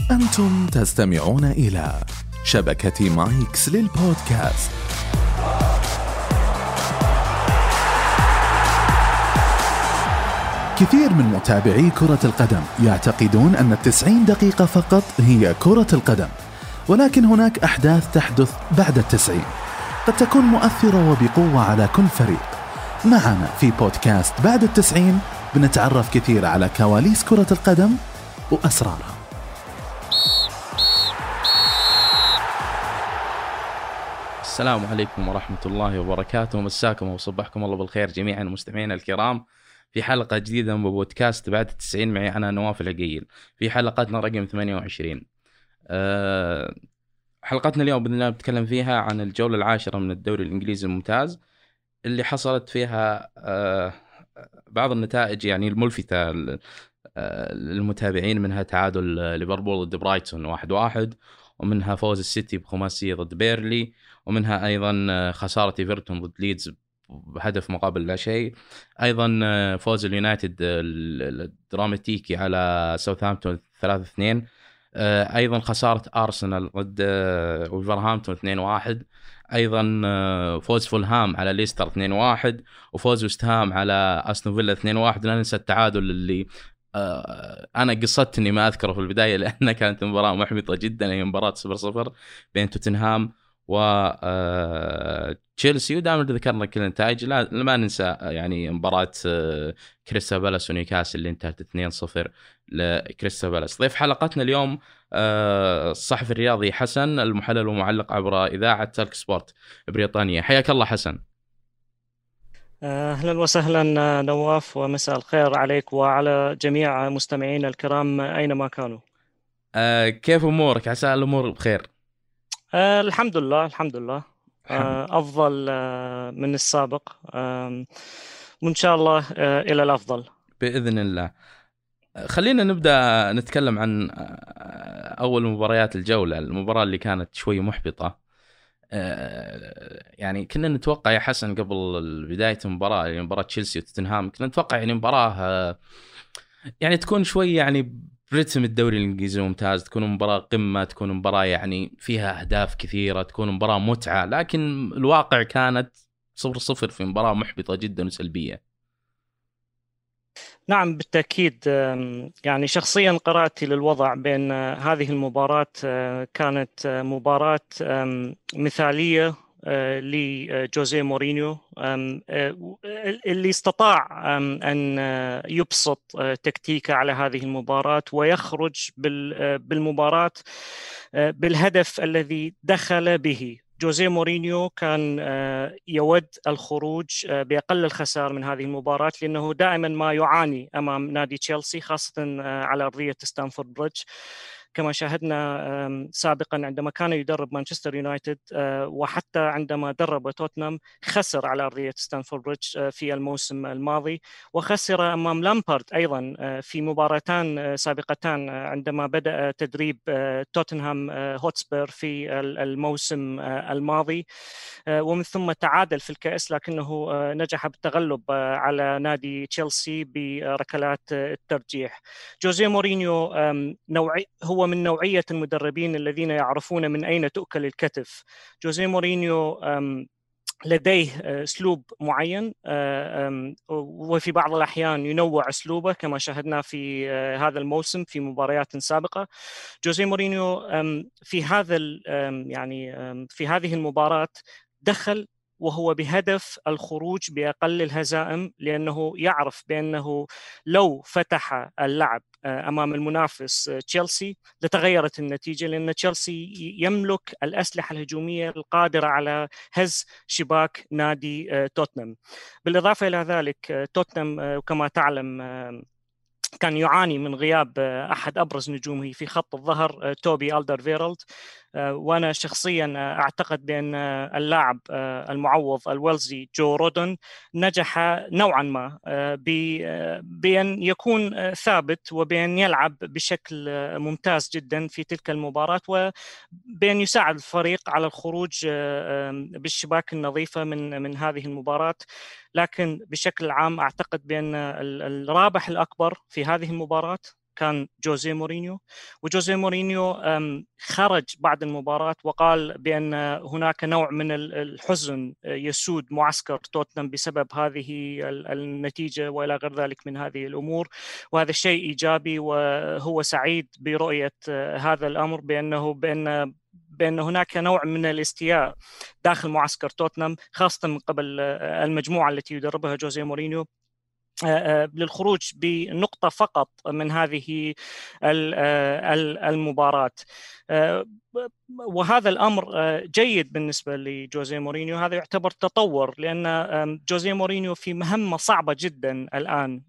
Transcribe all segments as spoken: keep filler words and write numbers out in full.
أنتم تستمعون إلى شبكة مايكس للبودكاست. كثير من متابعي كرة القدم يعتقدون أن التسعين دقيقة فقط هي كرة القدم، ولكن هناك أحداث تحدث بعد التسعين قد تكون مؤثرة وبقوة على كل فريق. معنا في بودكاست بعد التسعين بنتعرف كثير على كواليس كرة القدم وأسرارها. السلام عليكم ورحمة الله وبركاته، مساكم وصبحكم الله بالخير جميعا مستمعينا الكرام في حلقة جديدة من بودكاست بعد التسعين. معي أنا نواف العقيل في حلقتنا رقم ثمانية وعشرين. أه حلقتنا اليوم بإذن الله بنتكلم فيها عن الجولة العاشرة من الدوري الإنجليزي الممتاز اللي حصلت فيها أه بعض النتائج يعني الملفتة للمتابعين، منها تعادل ليفربول ضد برايتون واحد واحد، ومنها فوز السيتي بخماسية ضد بيرلي، ومنها أيضا خسارة إيفرتون ضد ليدز بهدف مقابل لا شيء، أيضا فوز اليونايتد الدراماتيكي على ساوثهامبتون ثلاثة اثنين، أيضا خسارة أرسنال ضد وولفرهامبتون اثنين واحد، أيضا فوز فولهام على ليستر اثنين واحد، وفوز وست هام على أستون فيلا اثنين واحد. لا ننسى التعادل اللي أنا قصدت إني ما أذكره في البداية لأنها كانت مباراة محبطة جدا، هي مباراة صفر صفر بين توتنهام وتشيلسي. ودائما ذكرنا كل النتائج، لا ما ننسى يعني مباراة كريستال بالاس ونيوكاسل اللي انتهت اثنين صفر لكريستال بالاس. ضيف حلقتنا اليوم الصحفي الرياضي حسن، المحلل ومعلق عبر إذاعة تلك سبورت بريطانيا. حياك الله حسن. أهلا وسهلا نواف، ومساء الخير عليك وعلى جميع مستمعين الكرام أينما كانوا. أه كيف أمورك؟ عسى الأمور بخير. أه الحمد لله الحمد لله أه أفضل أه من السابق، أه وإن شاء الله أه إلى الأفضل بإذن الله. خلينا نبدأ نتكلم عن أول مباريات الجولة، المباراة اللي كانت شوي محبطة. يعني كنا نتوقع يا حسن قبل بداية المباراة، يعني مباراة تشيلسي وتوتنهام، كنا نتوقع يعني مباراة يعني تكون شوي يعني برتم الدوري الإنجليزي الممتاز، تكون مباراة قمة، تكون مباراة يعني فيها أهداف كثيرة، تكون مباراة متعة، لكن الواقع كانت صفر صفر في مباراة محبطة جدا وسلبية. نعم بالتأكيد. يعني شخصيا قراءتي للوضع بين هذه المباراة كانت مباراة مثالية لجوزيه مورينيو، اللي استطاع أن يبسط تكتيكه على هذه المباراة ويخرج بالمباراة بالهدف الذي دخل به. جوزيه مورينيو كان يود الخروج بأقل الخسائر من هذه المباراة، لأنه دائما ما يعاني أمام نادي تشيلسي، خاصة على أرضية ستانفورد بريدج، كما شاهدنا سابقا عندما كان يدرب مانشستر يونايتد، وحتى عندما درب توتنهام خسر على أرضية ستانفورد بريدج في الموسم الماضي، وخسر أمام لامبارد أيضا في مباراتان سابقتان عندما بدأ تدريب توتنهام هوتسبير في الموسم الماضي، ومن ثم تعادل في الكأس لكنه نجح بالتغلب على نادي تشيلسي بركلات الترجيح. جوزيه مورينيو نوعي هو من نوعية المدربين الذين يعرفون من أين تؤكل الكتف. جوزيه مورينيو لديه أسلوب معين، وفي بعض الأحيان ينوع أسلوبه كما شاهدنا في هذا الموسم في مباريات سابقة. جوزيه مورينيو في هذا يعني في هذه المباراة دخل وهو بهدف الخروج بأقل الهزائم، لأنه يعرف بأنه لو فتح اللعب أمام المنافس تشيلسي لتغيرت النتيجة، لأن تشيلسي يملك الأسلحة الهجومية القادرة على هز شباك نادي توتنهام. بالإضافة إلى ذلك توتنهام كما تعلم كان يعاني من غياب أحد أبرز نجومه في خط الظهر توبي ألدرفيرلد، وأنا شخصيا أعتقد بأن اللاعب المعوض الويلزي جو رودن نجح نوعا ما بأن يكون ثابت وبأن يلعب بشكل ممتاز جدا في تلك المباراة، وبأن يساعد الفريق على الخروج بالشباك النظيفة من من هذه المباراة. لكن بشكل عام أعتقد بأن الرابح الأكبر في هذه المباراة كان جوزيه مورينيو. وجوزيه مورينيو خرج بعد المباراة وقال بأن هناك نوع من الحزن يسود معسكر توتنهام بسبب هذه النتيجة وإلى غير ذلك من هذه الأمور، وهذا الشيء إيجابي، وهو سعيد برؤية هذا الأمر بأنه بأن بأن هناك نوع من الاستياء داخل معسكر توتنهام، خاصة من قبل المجموعة التي يدربها جوزيه مورينيو، للخروج بنقطة فقط من هذه المباراة. وهذا الأمر جيد بالنسبة لجوزيه مورينيو. هذا يعتبر تطور، لأن جوزيه مورينيو في مهمة صعبة جدا الآن.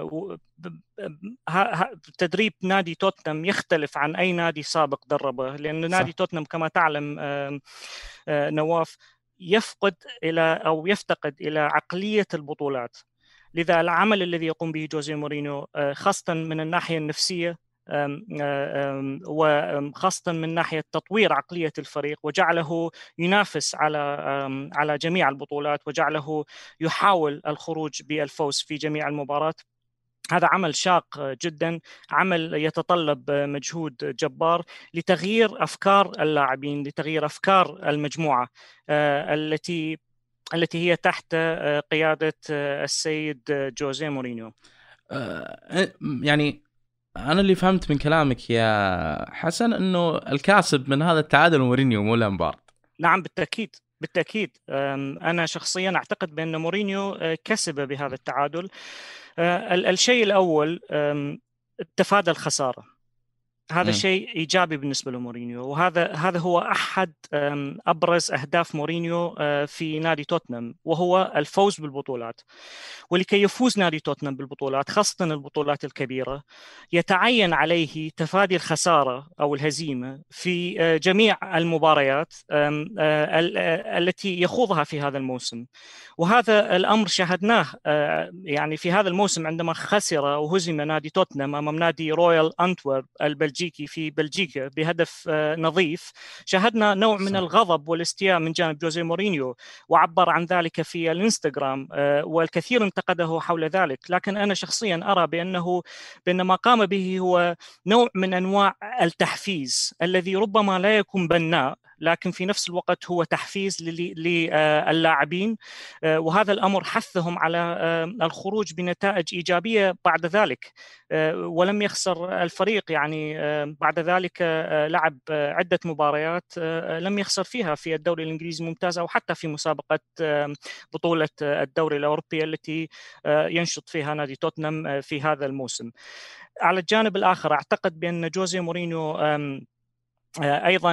تدريب نادي توتنهام يختلف عن أي نادي سابق دربه، لأن نادي توتنهام كما تعلم نواف يفقد إلى أو يفتقد إلى عقلية البطولات. لذا العمل الذي يقوم به جوزيه مورينيو خاصة من الناحية النفسية وخاصة من ناحية تطوير عقلية الفريق، وجعله ينافس على على جميع البطولات، وجعله يحاول الخروج بالفوز في جميع المباريات. هذا عمل شاق جدا، عمل يتطلب مجهود جبار لتغيير أفكار اللاعبين، لتغيير أفكار المجموعة التي التي هي تحت قيادة السيد جوزيه مورينيو. يعني أنا اللي فهمت من كلامك يا حسن أنه الكاسب من هذا التعادل مورينيو مو لامبارد. نعم بالتأكيد بالتأكيد. أنا شخصيا أعتقد بأن مورينيو كسب بهذا التعادل. الشيء الأول تفادى الخسارة، هذا م. شيء إيجابي بالنسبة لمورينيو، وهذا هذا هو أحد أبرز أهداف مورينيو في نادي توتنهام، وهو الفوز بالبطولات. ولكي يفوز نادي توتنهام بالبطولات خاصة البطولات الكبيرة يتعين عليه تفادي الخسارة أو الهزيمة في جميع المباريات التي يخوضها في هذا الموسم. وهذا الأمر شاهدناه يعني في هذا الموسم عندما خسر وهزم نادي توتنهام أمام نادي رويال أنتورب البلجيكي في بلجيكا بهدف نظيف. شاهدنا نوع من الغضب والاستياء من جانب جوزيه مورينيو، وعبر عن ذلك في الانستغرام، والكثير انتقده حول ذلك. لكن أنا شخصيا أرى بأنه بأن ما قام به هو نوع من أنواع التحفيز الذي ربما لا يكون بناء، لكن في نفس الوقت هو تحفيز للاعبين، وهذا الأمر حثهم على الخروج بنتائج إيجابية بعد ذلك. ولم يخسر الفريق، يعني بعد ذلك لعب عدة مباريات لم يخسر فيها في الدوري الإنجليزي الممتاز أو حتى في مسابقة بطولة الدوري الأوروبي التي ينشط فيها نادي توتنهام في هذا الموسم. على الجانب الآخر أعتقد بأن جوزيه مورينيو أيضا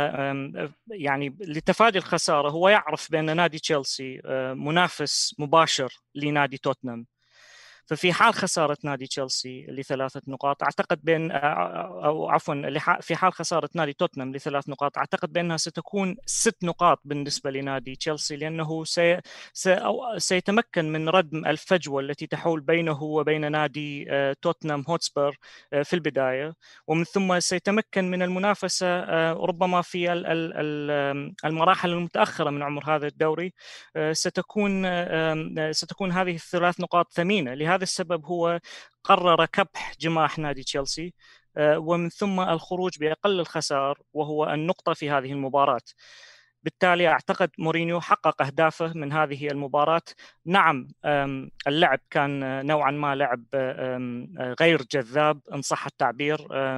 يعني لتفادي الخسارة هو يعرف بأن نادي تشيلسي منافس مباشر لنادي توتنهام، ففي حال خسارة نادي تشيلسي لثلاثة نقاط أعتقد بأن أو عفوا في حال خسارة نادي توتنهام لثلاث نقاط أعتقد بأنها ستكون ست نقاط بالنسبة لنادي تشيلسي، لأنه سي سيتمكن من ردم الفجوة التي تحول بينه وبين نادي توتنهام هوتسبير في البداية، ومن ثم سيتمكن من المنافسة ربما في المراحل المتأخرة من عمر هذا الدوري. ستكون ستكون هذه الثلاث نقاط ثمينة. لهذا السبب هو قرر كبح جماح نادي تشيلسي ومن ثم الخروج بأقل الخسائر وهو النقطة في هذه المباراة. بالتالي أعتقد مورينيو حقق أهدافه من هذه المباراة. نعم اللعب كان نوعا ما لعب غير جذاب إن صح التعبير.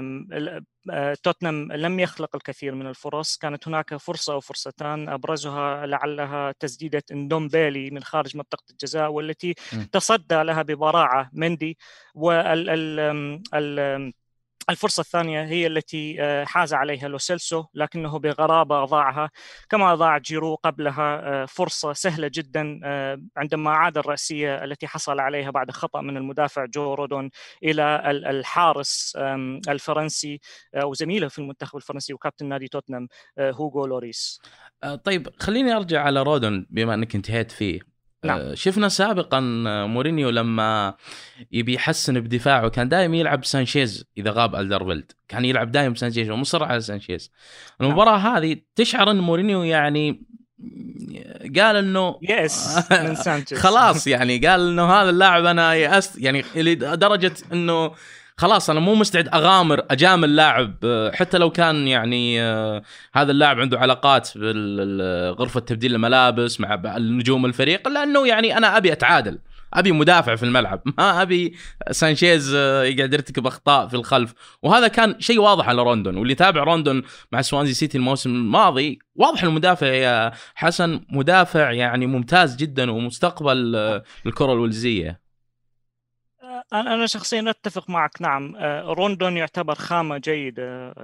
توتنهام لم يخلق الكثير من الفرص، كانت هناك فرصة أو فرصتان أبرزها لعلها تسديدة اندومبيلي من خارج منطقة الجزاء والتي م. تصدى لها ببراعة مندي، وال ال ال الفرصة الثانية هي التي حاز عليها لو سيلسو لكنه بغرابة أضاعها، كما أضاع جيرو قبلها فرصة سهلة جدا عندما عاد الرأسية التي حصل عليها بعد خطأ من المدافع جو رودون إلى الحارس الفرنسي وزميله في المنتخب الفرنسي وكابتن نادي توتنهام هوغو لوريس. طيب خليني أرجع على رودون بما أنك انتهيت فيه. نعم. شفنا سابقا مورينيو لما يبي يحسن بدفاعه كان دائما يلعب سانشيز إذا غاب ألدرفيلد، كان يلعب دائما سانشيز ومصر على سانشيز. المباراة نعم. هذه تشعر أن مورينيو يعني قال إنه يس من سانشيز خلاص، يعني قال إنه هذا اللاعب أنا يأس، يعني لدرجة إنه خلاص انا مو مستعد اغامر اجامل لاعب حتى لو كان يعني هذا اللاعب عنده علاقات بغرفه تبديل الملابس مع النجوم الفريق، لانه يعني انا ابي اتعادل، ابي مدافع في الملعب، ما ابي سانشيز يقعد يرتكب اخطاء في الخلف. وهذا كان شيء واضح على روندون، واللي تابع روندون مع سوانزي سيتي الموسم الماضي واضح المدافع يا حسن مدافع يعني ممتاز جدا ومستقبل الكره الويلزيه. أنا شخصيا أتفق معك. نعم، روندون يعتبر خامة جيدة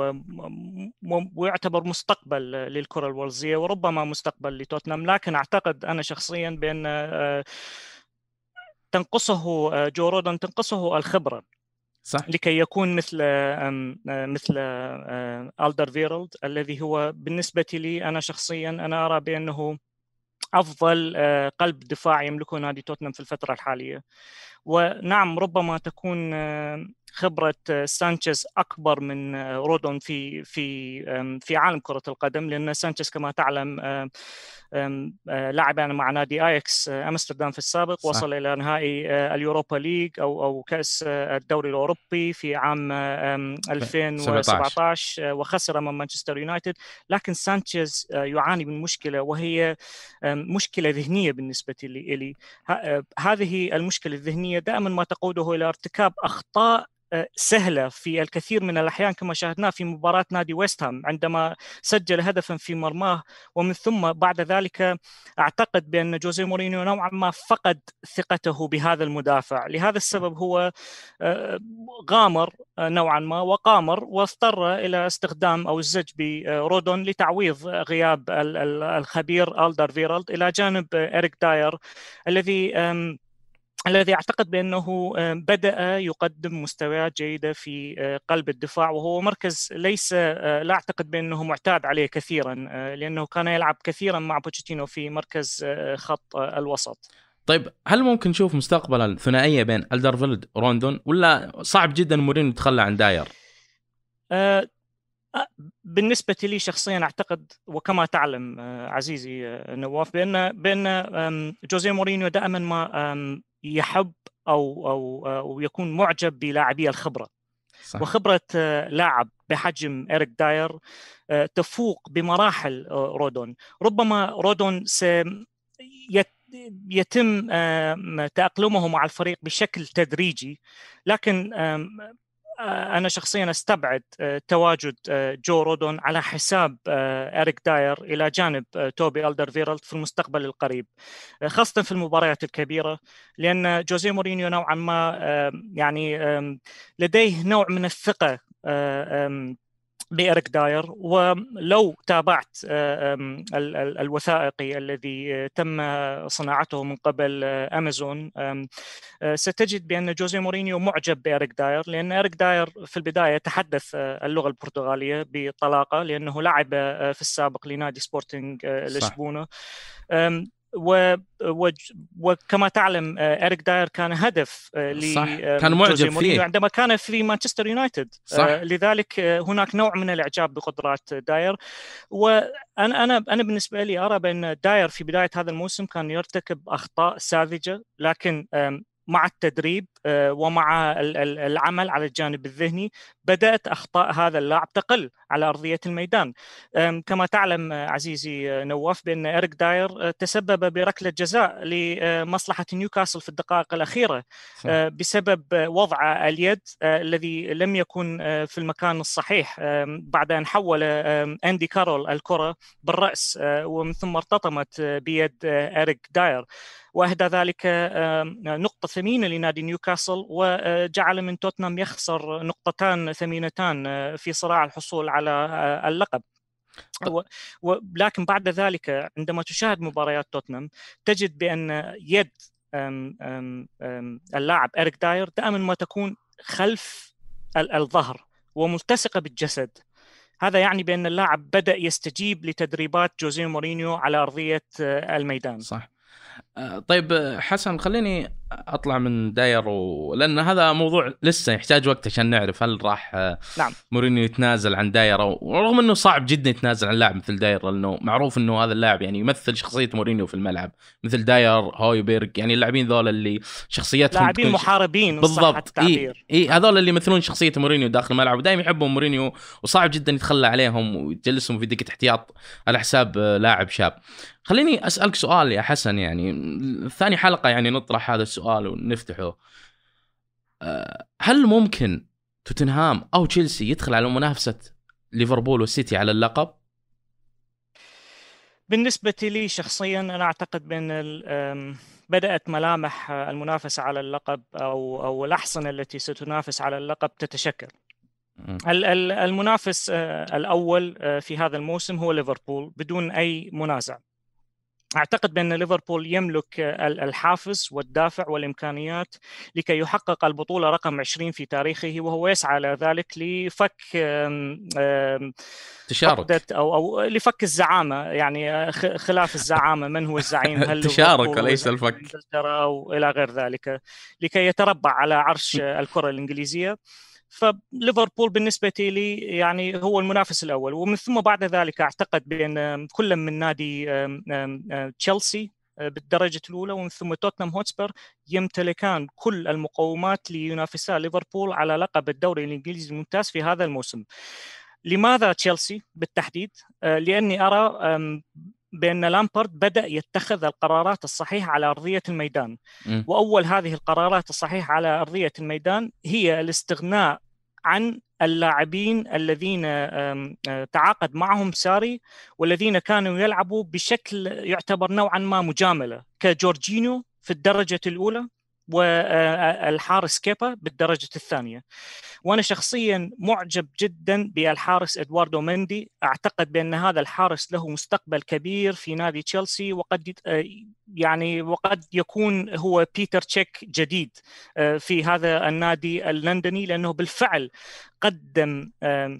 ويعتبر مستقبل للكرة الويلزية وربما مستقبل لتوتنهام، لكن أعتقد أنا شخصيا بأن تنقصه جو روندون تنقصه الخبرة، صح. لكي يكون مثل مثل ألدرفيرلد الذي هو بالنسبة لي أنا شخصيا أنا أرى بأنه أفضل قلب دفاع يملكه نادي توتنهام في الفترة الحالية. ونعم ربما تكون خبرة سانشيز أكبر من رودون في في في عالم كرة القدم، لأن سانشيز كما تعلم لعب مع نادي آياكس أمستردام في السابق. صح. وصل إلى نهائي اليوروبا ليج أو أو كأس الدوري الأوروبي في عام ألفين وسبعة عشر وخسر أمام مانشستر يونايتد. لكن سانشيز يعاني من مشكلة وهي مشكلة ذهنية بالنسبة لي. هذه المشكلة الذهنية دائما ما تقوده إلى ارتكاب أخطاء سهلة في الكثير من الأحيان، كما شاهدنا في مباراة نادي ويست هام عندما سجل هدفا في مرماه، ومن ثم بعد ذلك أعتقد بأن جوزيه مورينيو نوعا ما فقد ثقته بهذا المدافع. لهذا السبب هو غامر نوعا ما وقامر واضطر إلى استخدام أو الزج برودون لتعويض غياب الخبير ألدرفيرلد إلى جانب إريك داير الذي الذي أعتقد بأنه بدأ يقدم مستويات جيدة في قلب الدفاع، وهو مركز ليس لا أعتقد بأنه معتاد عليه كثيرا، لأنه كان يلعب كثيرا مع بوتشيتينو في مركز خط الوسط. طيب هل ممكن نشوف مستقبلا الثنائية بين ألدرفيرلد وروندون، ولا صعب جدا مورينيو يتخلى عن داير؟ أه بالنسبة لي شخصيا أعتقد وكما تعلم عزيزي نواف بأن بأن جوزيه مورينيو دائما ما يحب أو أو أو يكون معجب بلاعبي الخبرة. صح. وخبرة لاعب بحجم إريك داير تفوق بمراحل رودون. ربما رودون سيتم تأقلمه مع الفريق بشكل تدريجي، لكن أنا شخصياً أستبعد تواجد جو رودون على حساب إريك داير إلى جانب توبي ألدرفيرلد في المستقبل القريب، خاصة في المباريات الكبيرة، لأن جوزيه مورينيو نوعاً ما يعني لديه نوع من الثقة بإريك داير. ولو تابعت الوثائقي الذي تم صناعته من قبل أمازون ستجد بأن جوزيه مورينيو معجب بإريك داير، لأن إريك داير في البداية تحدث اللغة البرتغالية بطلاقة لأنه لعب في السابق لنادي سبورتينغ لشبونة. و... و... وكما تعلم إريك داير كان هدف لجوزيه مورينيو عندما كان في مانشستر يونايتد. لذلك هناك نوع من الإعجاب بقدرات داير. وأنا أنا أنا بالنسبة لي أرى بأن داير في بداية هذا الموسم كان يرتكب أخطاء ساذجة، لكن مع التدريب ومع العمل على الجانب الذهني بدأت أخطاء هذا اللاعب تقل على أرضية الميدان. كما تعلم عزيزي نواف بأن إريك داير تسبب بركلة جزاء لمصلحة نيوكاسل في الدقائق الأخيرة بسبب وضع اليد الذي لم يكن في المكان الصحيح، بعد أن حول أندي كارول الكرة بالرأس ومن ثم ارتطمت بيد إريك داير، وأهدى ذلك نقطة ثمينة لنادي نيوكاسل وجعل من توتنهام يخسر نقطتان ثمينتان في صراع الحصول على اللقب. ولكن بعد ذلك عندما تشاهد مباريات توتنهام تجد بأن يد اللاعب إريك داير دائما ما تكون خلف الظهر وملتصقة بالجسد. هذا يعني بأن اللاعب بدأ يستجيب لتدريبات جوزيه مورينيو على أرضية الميدان. صح. طيب حسن، خليني اطلع من داير و... لان هذا موضوع لسه يحتاج وقت عشان نعرف هل راح نعم. مورينيو يتنازل عن داير، ورغم انه صعب جدا يتنازل عن لاعب مثل داير، لانه معروف انه هذا اللاعب يعني يمثل شخصيه مورينيو في الملعب، مثل داير، هويبرغ، يعني اللاعبين ذول اللي شخصيتهم لاعبين تكون محاربين بالضبط. اي اي هذول اللي يمثلون شخصيه مورينيو داخل الملعب، ودائما يحبون مورينيو، وصعب جدا يتخلى عليهم ويجلسهم في دقه احتياط على حساب لاعب شاب. خليني أسألك سؤال يا حسن، يعني ثاني حلقة يعني نطرح هذا السؤال ونفتحه. هل ممكن توتنهام أو تشيلسي يدخل على منافسة ليفربول والسيتي على اللقب؟ بالنسبة لي شخصيا أنا أعتقد بأن بدأت ملامح المنافسة على اللقب أو أو الأحصنة التي ستنافس على اللقب تتشكل. المنافس الأول في هذا الموسم هو ليفربول بدون أي منازع. أعتقد بأن ليفربول يملك الحافز والدافع والإمكانيات لكي يحقق البطولة رقم عشرين في تاريخه، وهو يسعى لذلك لفك تشارك أو أو لفك الزعامة، يعني خلاف الزعامة من هو الزعيم، هل تشارك وليس الفك أو إلى غير ذلك، لكي يتربع على عرش الكرة الإنجليزية. فليفربول بالنسبة لي يعني هو المنافس الأول، ومن ثم بعد ذلك أعتقد بأن كل من نادي تشيلسي بالدرجة الأولى ومن ثم توتنهام هوتسبير يمتلكان كل المقومات لينافسا ليفربول على لقب الدوري الإنجليزي الممتاز في هذا الموسم. لماذا تشيلسي بالتحديد؟ لأني أرى بأن لامبارد بدأ يتخذ القرارات الصحيحة على أرضية الميدان، م. وأول هذه القرارات الصحيحة على أرضية الميدان هي الاستغناء عن اللاعبين الذين تعاقد معهم ساري والذين كانوا يلعبوا بشكل يعتبر نوعا ما مجاملة، كجورجينيو في الدرجة الأولى والحارس كيبا بالدرجة الثانية. وأنا شخصيا معجب جدا بالحارس إدواردو مندي، أعتقد بأن هذا الحارس له مستقبل كبير في نادي تشيلسي، وقد يعني وقد يكون هو بيتر تشيك جديد في هذا النادي اللندني، لأنه بالفعل قدم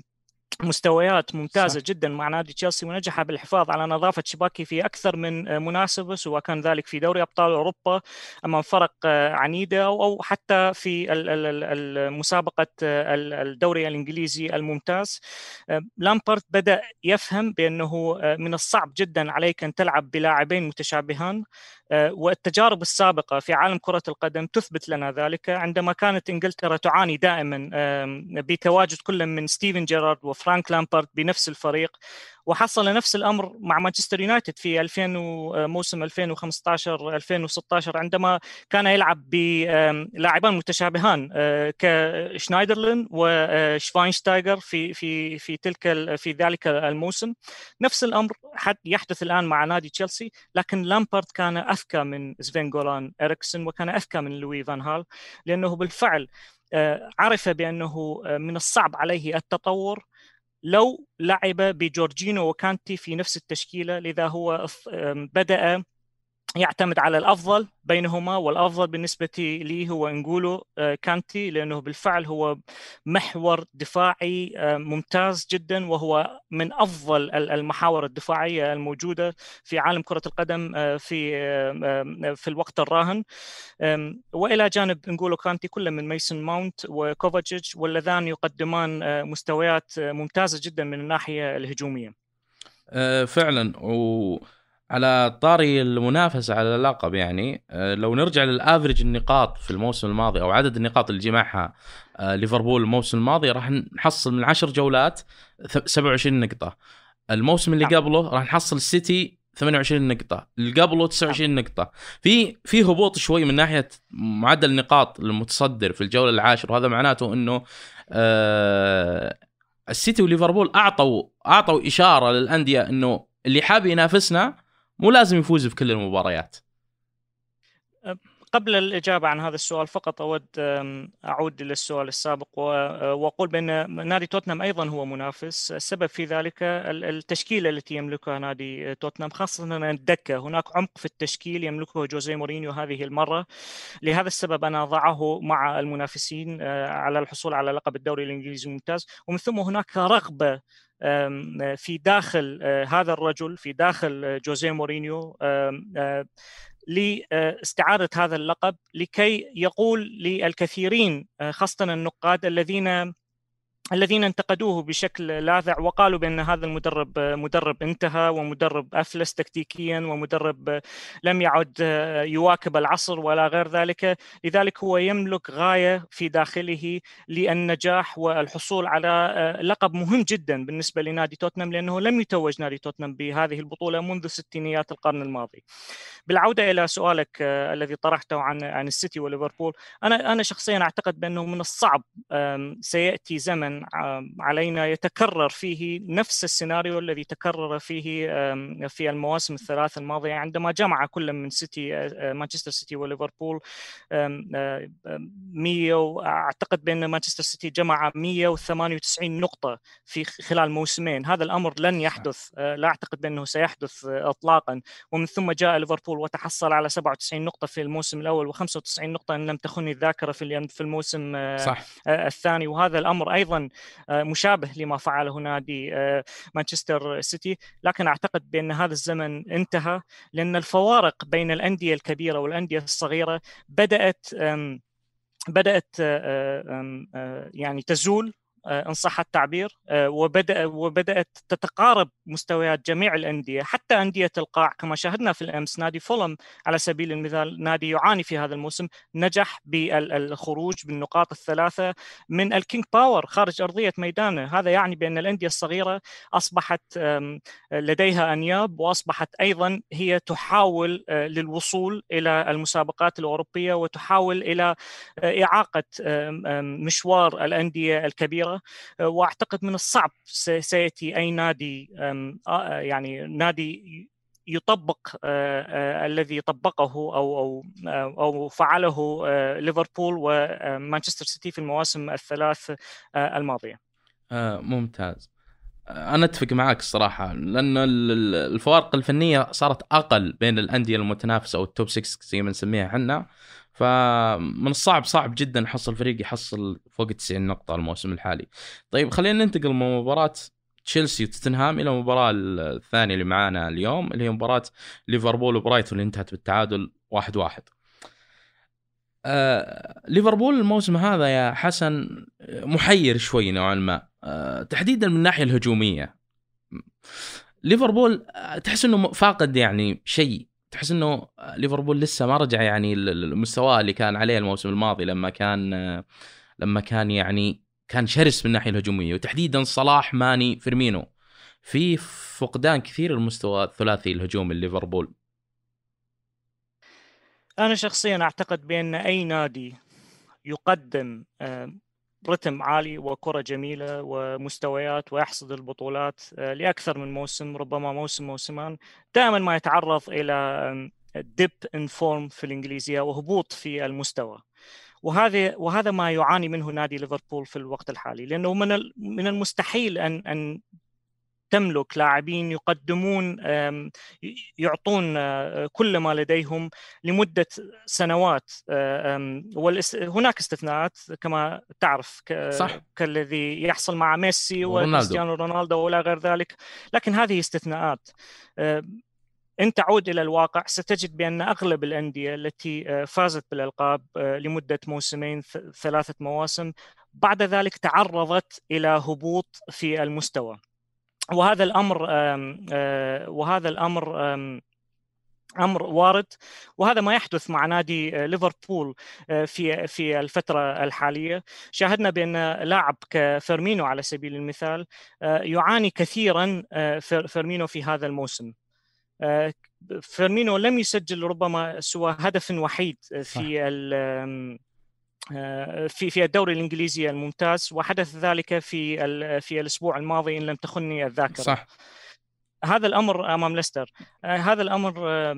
مستويات ممتازة صح. جدا مع نادي تشيلسي، ونجح بالحفاظ على نظافة شباكه في أكثر من مناسبة، سواء كان ذلك في دوري أبطال أوروبا أمام فرق عنيدة أو حتى في المسابقة الدوري الإنجليزي الممتاز. لامبارد بدأ يفهم بأنه من الصعب جدا عليك أن تلعب بلاعبين متشابهان، والتجارب السابقة في عالم كرة القدم تثبت لنا ذلك. عندما كانت إنجلترا تعاني دائما بتواجد كل من ستيفن جيرارد وفرانك لامبارد بنفس الفريق، وحصل نفس الأمر مع مانشستر يونايتد في ألفين موسم ألفين وخمسة عشر ألفين وستة عشر، عندما كان يلعب بلاعبان متشابهان كشنايدرلين وشفاينشتايغر في في في تلك في ذلك الموسم. نفس الأمر يحدث الآن مع نادي تشيلسي، لكن لامبارد كان أذكى من سفين غولان إريكسون وكان أذكى من لوي فان هال، لأنه بالفعل عرف بأنه من الصعب عليه التطور لو لعب بجورجينو وكانتي في نفس التشكيلة، لذا هو بدأ يعتمد على الأفضل بينهما، والأفضل بالنسبة لي هو نقوله كانتي، لأنه بالفعل هو محور دفاعي ممتاز جدا، وهو من أفضل المحاور الدفاعية الموجودة في عالم كرة القدم في في الوقت الراهن. وإلى جانب نقوله كانتي كل من ميسون ماونت وكوفاتشيتش، واللذان يقدمان مستويات ممتازة جدا من الناحية الهجومية. فعلا. و على طاري المنافسة على اللقب، يعني لو نرجع للآفريج النقاط في الموسم الماضي أو عدد النقاط اللي جمعها ليفربول الموسم الماضي، راح نحصل من عشر جولات سبعة وعشرين نقطة. الموسم اللي قبله راح نحصل السيتي ثمانية وعشرين نقطة، اللي قبله تسعة وعشرين نقطة. في في هبوط شوي من ناحية معدل النقاط للمتصدر في الجولة العاشرة، وهذا معناته إنه آه السيتي وليفربول أعطوا أعطوا إشارة للأندية إنه اللي حاب ينافسنا مو لازم يفوز في كل المباريات. قبل الإجابة عن هذا السؤال فقط أود أعود للسؤال السابق وأقول بأن نادي توتنهام أيضا هو منافس. السبب في ذلك التشكيلة التي يملكها نادي توتنهام، خاصة الدكة. هناك عمق في التشكيل يملكه جوزيه مورينيو هذه المرة، لهذا السبب أنا ضعه مع المنافسين على الحصول على لقب الدوري الإنجليزي الممتاز. ومن ثم هناك رغبة في داخل هذا الرجل، في داخل جوزيه مورينيو، لاستعادة هذا اللقب، لكي يقول للكثيرين خاصة النقاد الذين الذين انتقدوه بشكل لاذع وقالوا بأن هذا المدرب مدرب انتهى ومدرب أفلس تكتيكيا ومدرب لم يعد يواكب العصر ولا غير ذلك. لذلك هو يملك غاية في داخله للنجاح والحصول على لقب مهم جدا بالنسبة لنادي توتنهام، لأنه لم يتوج نادي توتنهام بهذه البطولة منذ ستينيات القرن الماضي. بالعودة إلى سؤالك الذي طرحته عن عن السيتي وليفربول، أنا أنا شخصيا أعتقد بأنه من الصعب سيأتي زمن علينا يتكرر فيه نفس السيناريو الذي تكرر فيه في المواسم الثلاث الماضية، عندما جمع كل من سيتي مانشستر سيتي وليفربول مية، أعتقد بأن مانشستر سيتي جمع مية وثمانية وتسعين نقطة في خلال موسمين. هذا الأمر لن يحدث، لا أعتقد بأنه سيحدث إطلاقا. ومن ثم جاء ليفربول وتحصل على سبعة وتسعين نقطة في الموسم الأول وخمسة وتسعين نقطة إن لم تخني الذاكرة في في الموسم صح. الثاني. وهذا الأمر أيضا مشابه لما فعله نادي مانشستر سيتي، لكن أعتقد بأن هذا الزمن انتهى، لأن الفوارق بين الأندية الكبيرة والأندية الصغيرة بدأت بدأت يعني تزول إن صح التعبير، وبدأ وبدأت تتقارب مستويات جميع الأندية حتى أندية القاع، كما شاهدنا في الأمس. نادي فولم على سبيل المثال، نادي يعاني في هذا الموسم، نجح بالخروج بالنقاط الثلاثة من الكينج باور خارج أرضية ميدانه. هذا يعني بأن الأندية الصغيرة أصبحت لديها أنياب، وأصبحت أيضا هي تحاول للوصول إلى المسابقات الأوروبية، وتحاول إلى إعاقة مشوار الأندية الكبيرة. واعتقد من الصعب سياتي اي نادي يعني نادي يطبق الذي طبقه او او او فعله ليفربول ومانشستر سيتي في المواسم الثلاث الماضيه. ممتاز. انا اتفق معك الصراحه، لان الفوارق الفنيه صارت اقل بين الانديه المتنافسه او التوب ستة زي ما نسميها احنا، فمن الصعب صعب جدا حصل فريق يحصل فوق تسعين نقطة الموسم الحالي. طيب خلينا ننتقل من مباراة تشيلسي وتوتنهام إلى المباراة الثانية اللي معانا اليوم، اللي هي مباراة ليفربول وبرايتون اللي انتهت بالتعادل واحد واحد. آه، ليفربول الموسم هذا يا حسن محير شوي نوعا ما، آه، تحديدا من الناحية الهجومية. ليفربول تحس انه فاقد يعني شيء، تحس انه ليفربول لسه ما رجع يعني المستوى اللي كان عليه الموسم الماضي، لما كان لما كان يعني كان شرس من الناحيه الهجوميه، وتحديدا صلاح ماني فيرمينو. في فقدان كثير المستوى الثلاثي الهجومي ليفربول. انا شخصيا اعتقد بان اي نادي يقدم رتم عالي وكرة جميلة ومستويات ويحصد البطولات لأكثر من موسم، ربما موسم موسمان، دائما ما يتعرض إلى dip in form في الإنجليزية، وهبوط في المستوى. وهذا وهذا ما يعاني منه نادي ليفربول في الوقت الحالي، لأنه من من المستحيل أن أن تملك لاعبين يقدمون يعطون كل ما لديهم لمدة سنوات. هناك استثناءات كما تعرف صح. كالذي يحصل مع ميسي وكريستيانو رونالدو ولا غير ذلك، لكن هذه استثناءات. إن تعود إلى الواقع ستجد بأن أغلب الأندية التي فازت بالألقاب لمدة موسمين ثلاثة مواسم بعد ذلك تعرضت إلى هبوط في المستوى. وهذا الأمر وهذا الأمر أمر وارد، وهذا ما يحدث مع نادي ليفربول في في الفترة الحالية. شاهدنا بأن لاعب كفيرمينو على سبيل المثال يعاني كثيرا فيرمينو في هذا الموسم. فيرمينو لم يسجل ربما سوى هدف وحيد في في في الدوري الإنجليزي الممتاز، وحدث ذلك في في الأسبوع الماضي إن لم تخني الذاكرة. صح. هذا الأمر أمام ليستر، هذا الأمر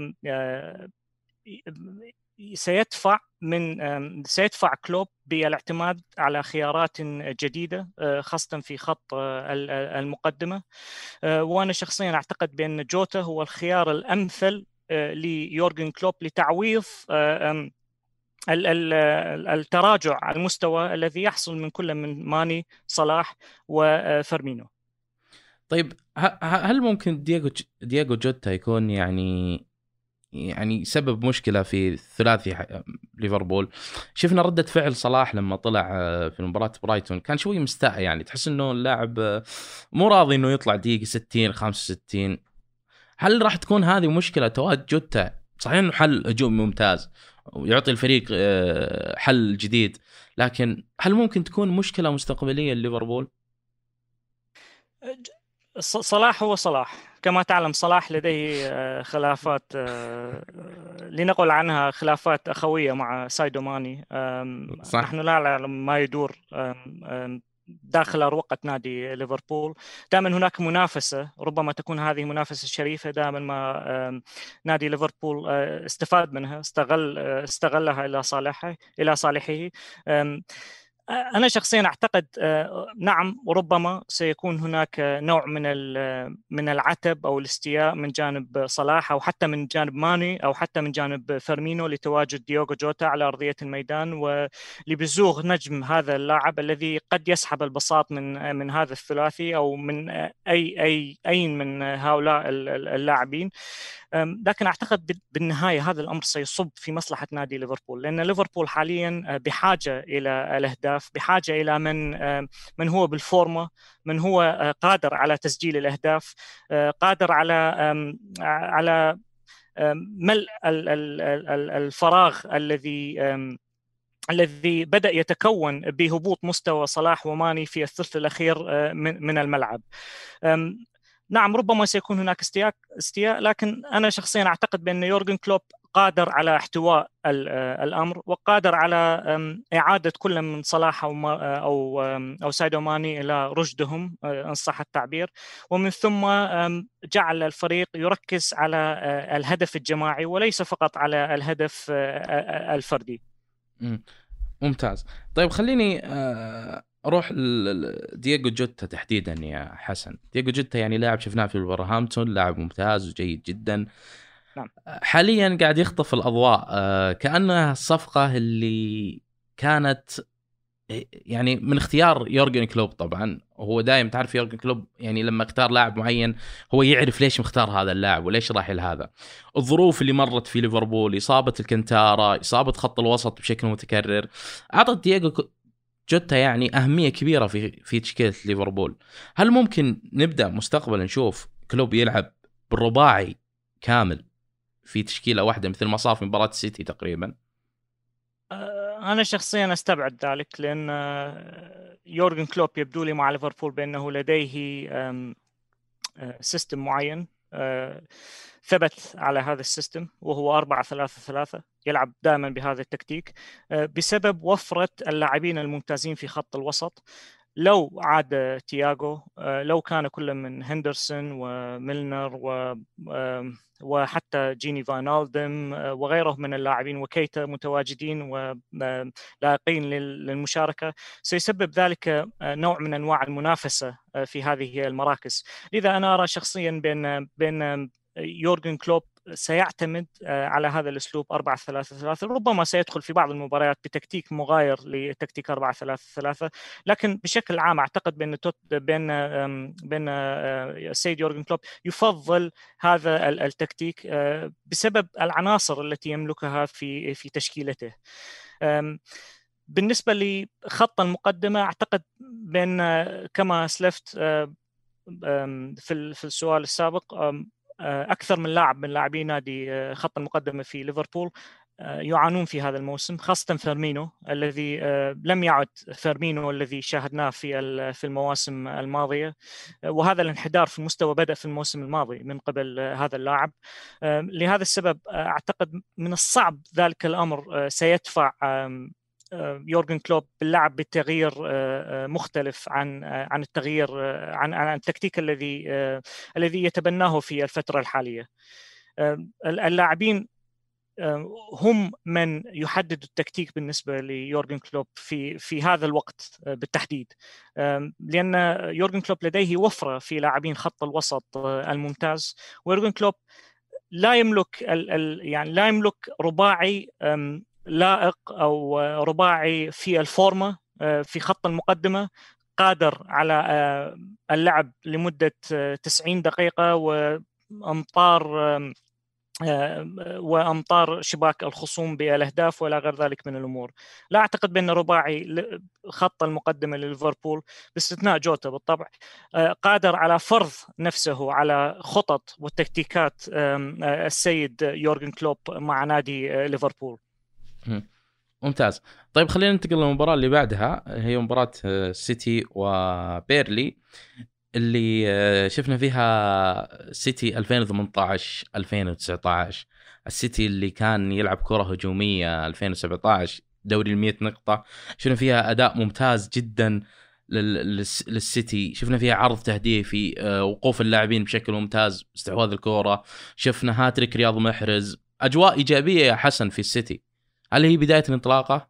سيدفع من سيدفع كلوب بالاعتماد على خيارات جديدة خاصة في خط المقدمة. وأنا شخصيا أعتقد بأن جوتا هو الخيار الأمثل ليورغن كلوب لتعويض التراجع على المستوى الذي يحصل من كل من ماني، صلاح وفيرمينو. طيب هل ممكن دياغو دياغو جوتا يكون يعني يعني سبب مشكله في ثلاثي ليفربول. شفنا رده فعل صلاح لما طلع في مباراه برايتون، كان شوي مستاء، يعني تحس انه اللاعب مو راضي انه يطلع دقيقه ستين خمسة وستين. هل راح تكون هذه مشكله تواجد جوتا؟ صحيح انه حل هجومي ممتاز ويعطي الفريق حل جديد، لكن هل ممكن تكون مشكله مستقبليه لليفربول؟ صلاح هو صلاح، كما تعلم صلاح لديه خلافات لنقل عنها خلافات أخوية مع سايدو ماني. نحن لا نعلم ما يدور داخل أروقة نادي ليفربول. دائما هناك منافسة، ربما تكون هذه منافسة شريفة. دائما ما نادي ليفربول استفاد منها، استغل استغلها إلى صالحه إلى صالحه. أنا شخصياً أعتقد نعم، وربما سيكون هناك نوع من من العتب أو الاستياء من جانب صلاح، أو حتى من جانب ماني، أو حتى من جانب فيرمينو لتواجد ديوغو جوتا على أرضية الميدان، ولبزوغ نجم هذا اللاعب الذي قد يسحب البساط من من هذا الثلاثي أو من أي أي أي من هؤلاء اللاعبين. لكن أعتقد بالنهاية هذا الأمر سيصب في مصلحة نادي ليفربول، لأن ليفربول حاليا بحاجة إلى الأهداف، بحاجة إلى من من هو بالفورمة، من هو قادر على تسجيل الأهداف، قادر على على ملء الفراغ الذي الذي بدأ يتكون بهبوط مستوى صلاح وماني في الثلث الأخير من الملعب. نعم، ربما سيكون هناك استياء استياء لكن أنا شخصيا أعتقد بأن يورغن كلوب قادر على احتواء الأمر، وقادر على إعادة كل من صلاح أو أو أو سايدو ماني إلى رشدهم إن صح التعبير، ومن ثم جعل الفريق يركز على الهدف الجماعي وليس فقط على الهدف الفردي. ممتاز. طيب خليني اروح دييغو جوتا تحديدا يا حسن. دييغو جوتا يعني لاعب شفناه في الولفرهامبتون، لاعب ممتاز وجيد جدا. نعم. حاليا قاعد يخطف الاضواء، كأنها الصفقة اللي كانت يعني من اختيار يورغن كلوب. طبعا هو دائما تعرف يورغن كلوب يعني لما اختار لاعب معين هو يعرف ليش مختار هذا اللاعب وليش راح لهذا. الظروف اللي مرت في ليفربول، إصابة الكنتارا، إصابة خط الوسط بشكل متكرر، أعطت دييغو جوتا يعني أهمية كبيرة في في تشكيلة ليفربول. هل ممكن نبدأ مستقبلا نشوف كلوب يلعب بالرباعي كامل في تشكيلة واحدة مثل ما صار في مباراة السيتي تقريبا؟ أنا شخصياً أستبعد ذلك، لأن يورغن كلوب يبدو لي مع ليفربول بأنه لديه سيستم معين ثبت على هذا السيستم، وهو أربعة ثلاثة ثلاثة، يلعب دائما بهذا التكتيك بسبب وفرة اللاعبين الممتازين في خط الوسط. لو عاد تياغو، لو كان كل من هندرسون وميلنر و وحتى جيني فاينالدم وغيره من اللاعبين وكيتا متواجدين ولاقين للمشاركة، سيسبب ذلك نوع من أنواع المنافسة في هذه المراكز. لذا أنا أرى شخصيا بأن بأن يورغن كلوب سيعتمد على هذا الأسلوب أربعة ثلاثة ثلاثة. ربما سيدخل في بعض المباريات بتكتيك مغاير لتكتيك أربعة ثلاثة ثلاثة، لكن بشكل عام أعتقد بأن بأن بأن السيد يورغن كلوب يفضل هذا التكتيك بسبب العناصر التي يملكها في في تشكيلته. بالنسبة لخط المقدمة، أعتقد بأن كما سلفت في في السؤال السابق، أكثر من لاعب من لاعبي نادي خط المقدمة في ليفربول يعانون في هذا الموسم، خاصة فيرمينو الذي لم يعد فيرمينو الذي شاهدناه في في المواسم الماضية، وهذا الانحدار في المستوى بدأ في الموسم الماضي من قبل هذا اللاعب. لهذا السبب أعتقد من الصعب ذلك الأمر سيدفع يورغن كلوب باللعب بتغيير مختلف عن عن التغيير عن عن التكتيك الذي الذي يتبناه في الفترة الحالية. اللاعبين هم من يحدد التكتيك بالنسبة ليورغن كلوب في في هذا الوقت بالتحديد، لأن يورغن كلوب لديه وفرة في لاعبين خط الوسط الممتاز، ويورغن كلوب لا يملك يعني لا يملك رباعي لائق أو رباعي في الفورمة في خط المقدمة قادر على اللعب لمدة تسعين دقيقة وأمطار وأمطار شباك الخصوم بالأهداف ولا غير ذلك من الأمور. لا أعتقد بأن رباعي خط المقدمة لليفربول باستثناء جوتا بالطبع قادر على فرض نفسه على خطط والتكتيكات السيد يورغن كلوب مع نادي ليفربول. ممتاز. طيب خلينا ننتقل للمباراة اللي بعدها، هي مباراة سيتي وبيرلي اللي شفنا فيها سيتي ألفين وثمانية عشر ألفين وتسعة عشر. السيتي اللي كان يلعب كرة هجومية ألفين وسبعة عشر دوري المئة نقطة، شفنا فيها أداء ممتاز جدا للسيتي، شفنا فيها عرض تهديفي، وقوف اللاعبين بشكل ممتاز، استحواذ الكرة، شفنا هاتريك رياض محرز، أجواء إيجابية يا حسن في السيتي. هل هي بداية الانطلاقة؟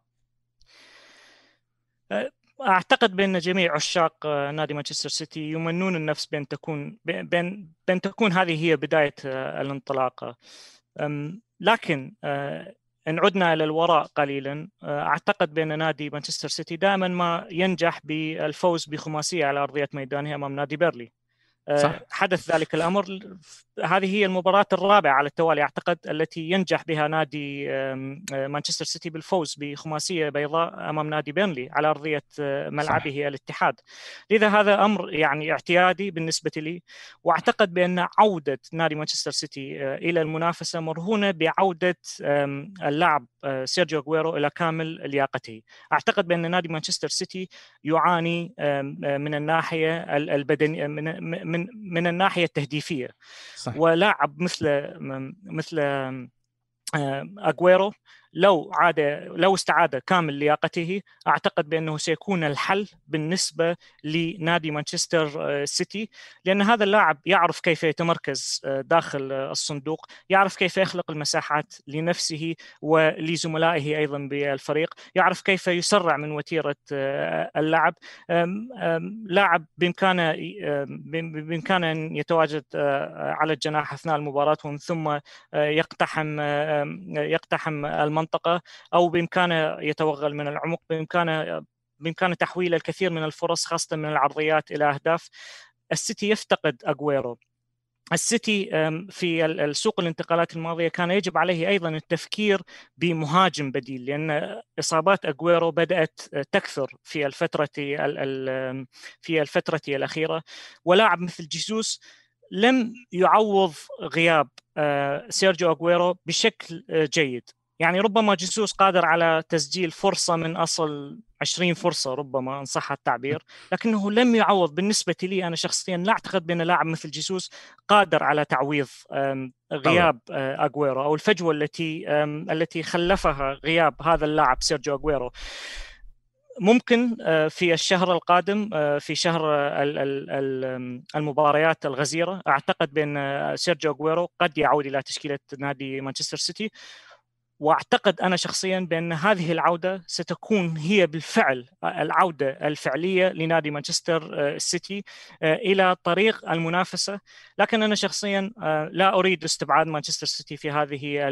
أعتقد بأن جميع عشاق نادي مانشستر سيتي يمنون النفس بأن تكون بأن بأن تكون هذه هي بداية الانطلاقة. لكن إن عدنا إلى الوراء قليلا، أعتقد بأن نادي مانشستر سيتي دائما ما ينجح بالفوز بخماسية على أرضية ميدانه أمام نادي بيرلي. صح. حدث ذلك الأمر، هذه هي المباراة الرابعة على التوالي أعتقد التي ينجح بها نادي مانشستر سيتي بالفوز بخماسية بيضاء أمام نادي بيرنلي على أرضية ملعبه صح. الاتحاد. لذا هذا أمر يعني اعتيادي بالنسبة لي، وأعتقد بأن عودة نادي مانشستر سيتي إلى المنافسة مرهونة بعودة اللاعب سيرجيو أغويرو إلى كامل لياقته. أعتقد بأن نادي مانشستر سيتي يعاني من الناحية البدنية من من من الناحية التهديفية صح. ولاعب مثل مثل أغويرو لو عاد لو استعاد كامل لياقته أعتقد بأنه سيكون الحل بالنسبة لنادي مانشستر سيتي، لأن هذا اللاعب يعرف كيف يتمركز داخل الصندوق، يعرف كيف يخلق المساحات لنفسه ولزملائه أيضا بالفريق، يعرف كيف يسرع من وتيرة اللعب. لاعب بإمكانه بإمكانه أن يتواجد على الجناح أثناء المباراة ومن ثم يقتحم يقتحم المنطقة، أو بإمكانه يتوغل من العمق، بإمكانه بإمكانه تحويل الكثير من الفرص خاصة من العرضيات إلى أهداف. السيتي يفتقد أغويرو. السيتي في السوق الانتقالات الماضية كان يجب عليه أيضا التفكير بمهاجم بديل، لأن إصابات أغويرو بدأت تكثر في الفترة في الفترة الأخيرة، ولاعب مثل جيسوس لم يعوض غياب سيرجيو أغويرو بشكل جيد. يعني ربما جيسوس قادر على تسجيل فرصة من أصل عشرين فرصة ربما إن صح التعبير، لكنه لم يعوض. بالنسبة لي أنا شخصيا لا أعتقد بأن لاعب مثل جيسوس قادر على تعويض غياب أغويرو أو الفجوة التي التي خلفها غياب هذا اللاعب سيرجيو أغويرو. ممكن في الشهر القادم في شهر المباريات الغزيرة أعتقد بأن سيرجيو أغويرو قد يعود إلى تشكيلة نادي مانشستر سيتي، وأعتقد أنا شخصياً بأن هذه العودة ستكون هي بالفعل العودة الفعلية لنادي مانشستر سيتي إلى طريق المنافسة. لكن أنا شخصياً لا أريد استبعاد مانشستر سيتي في هذه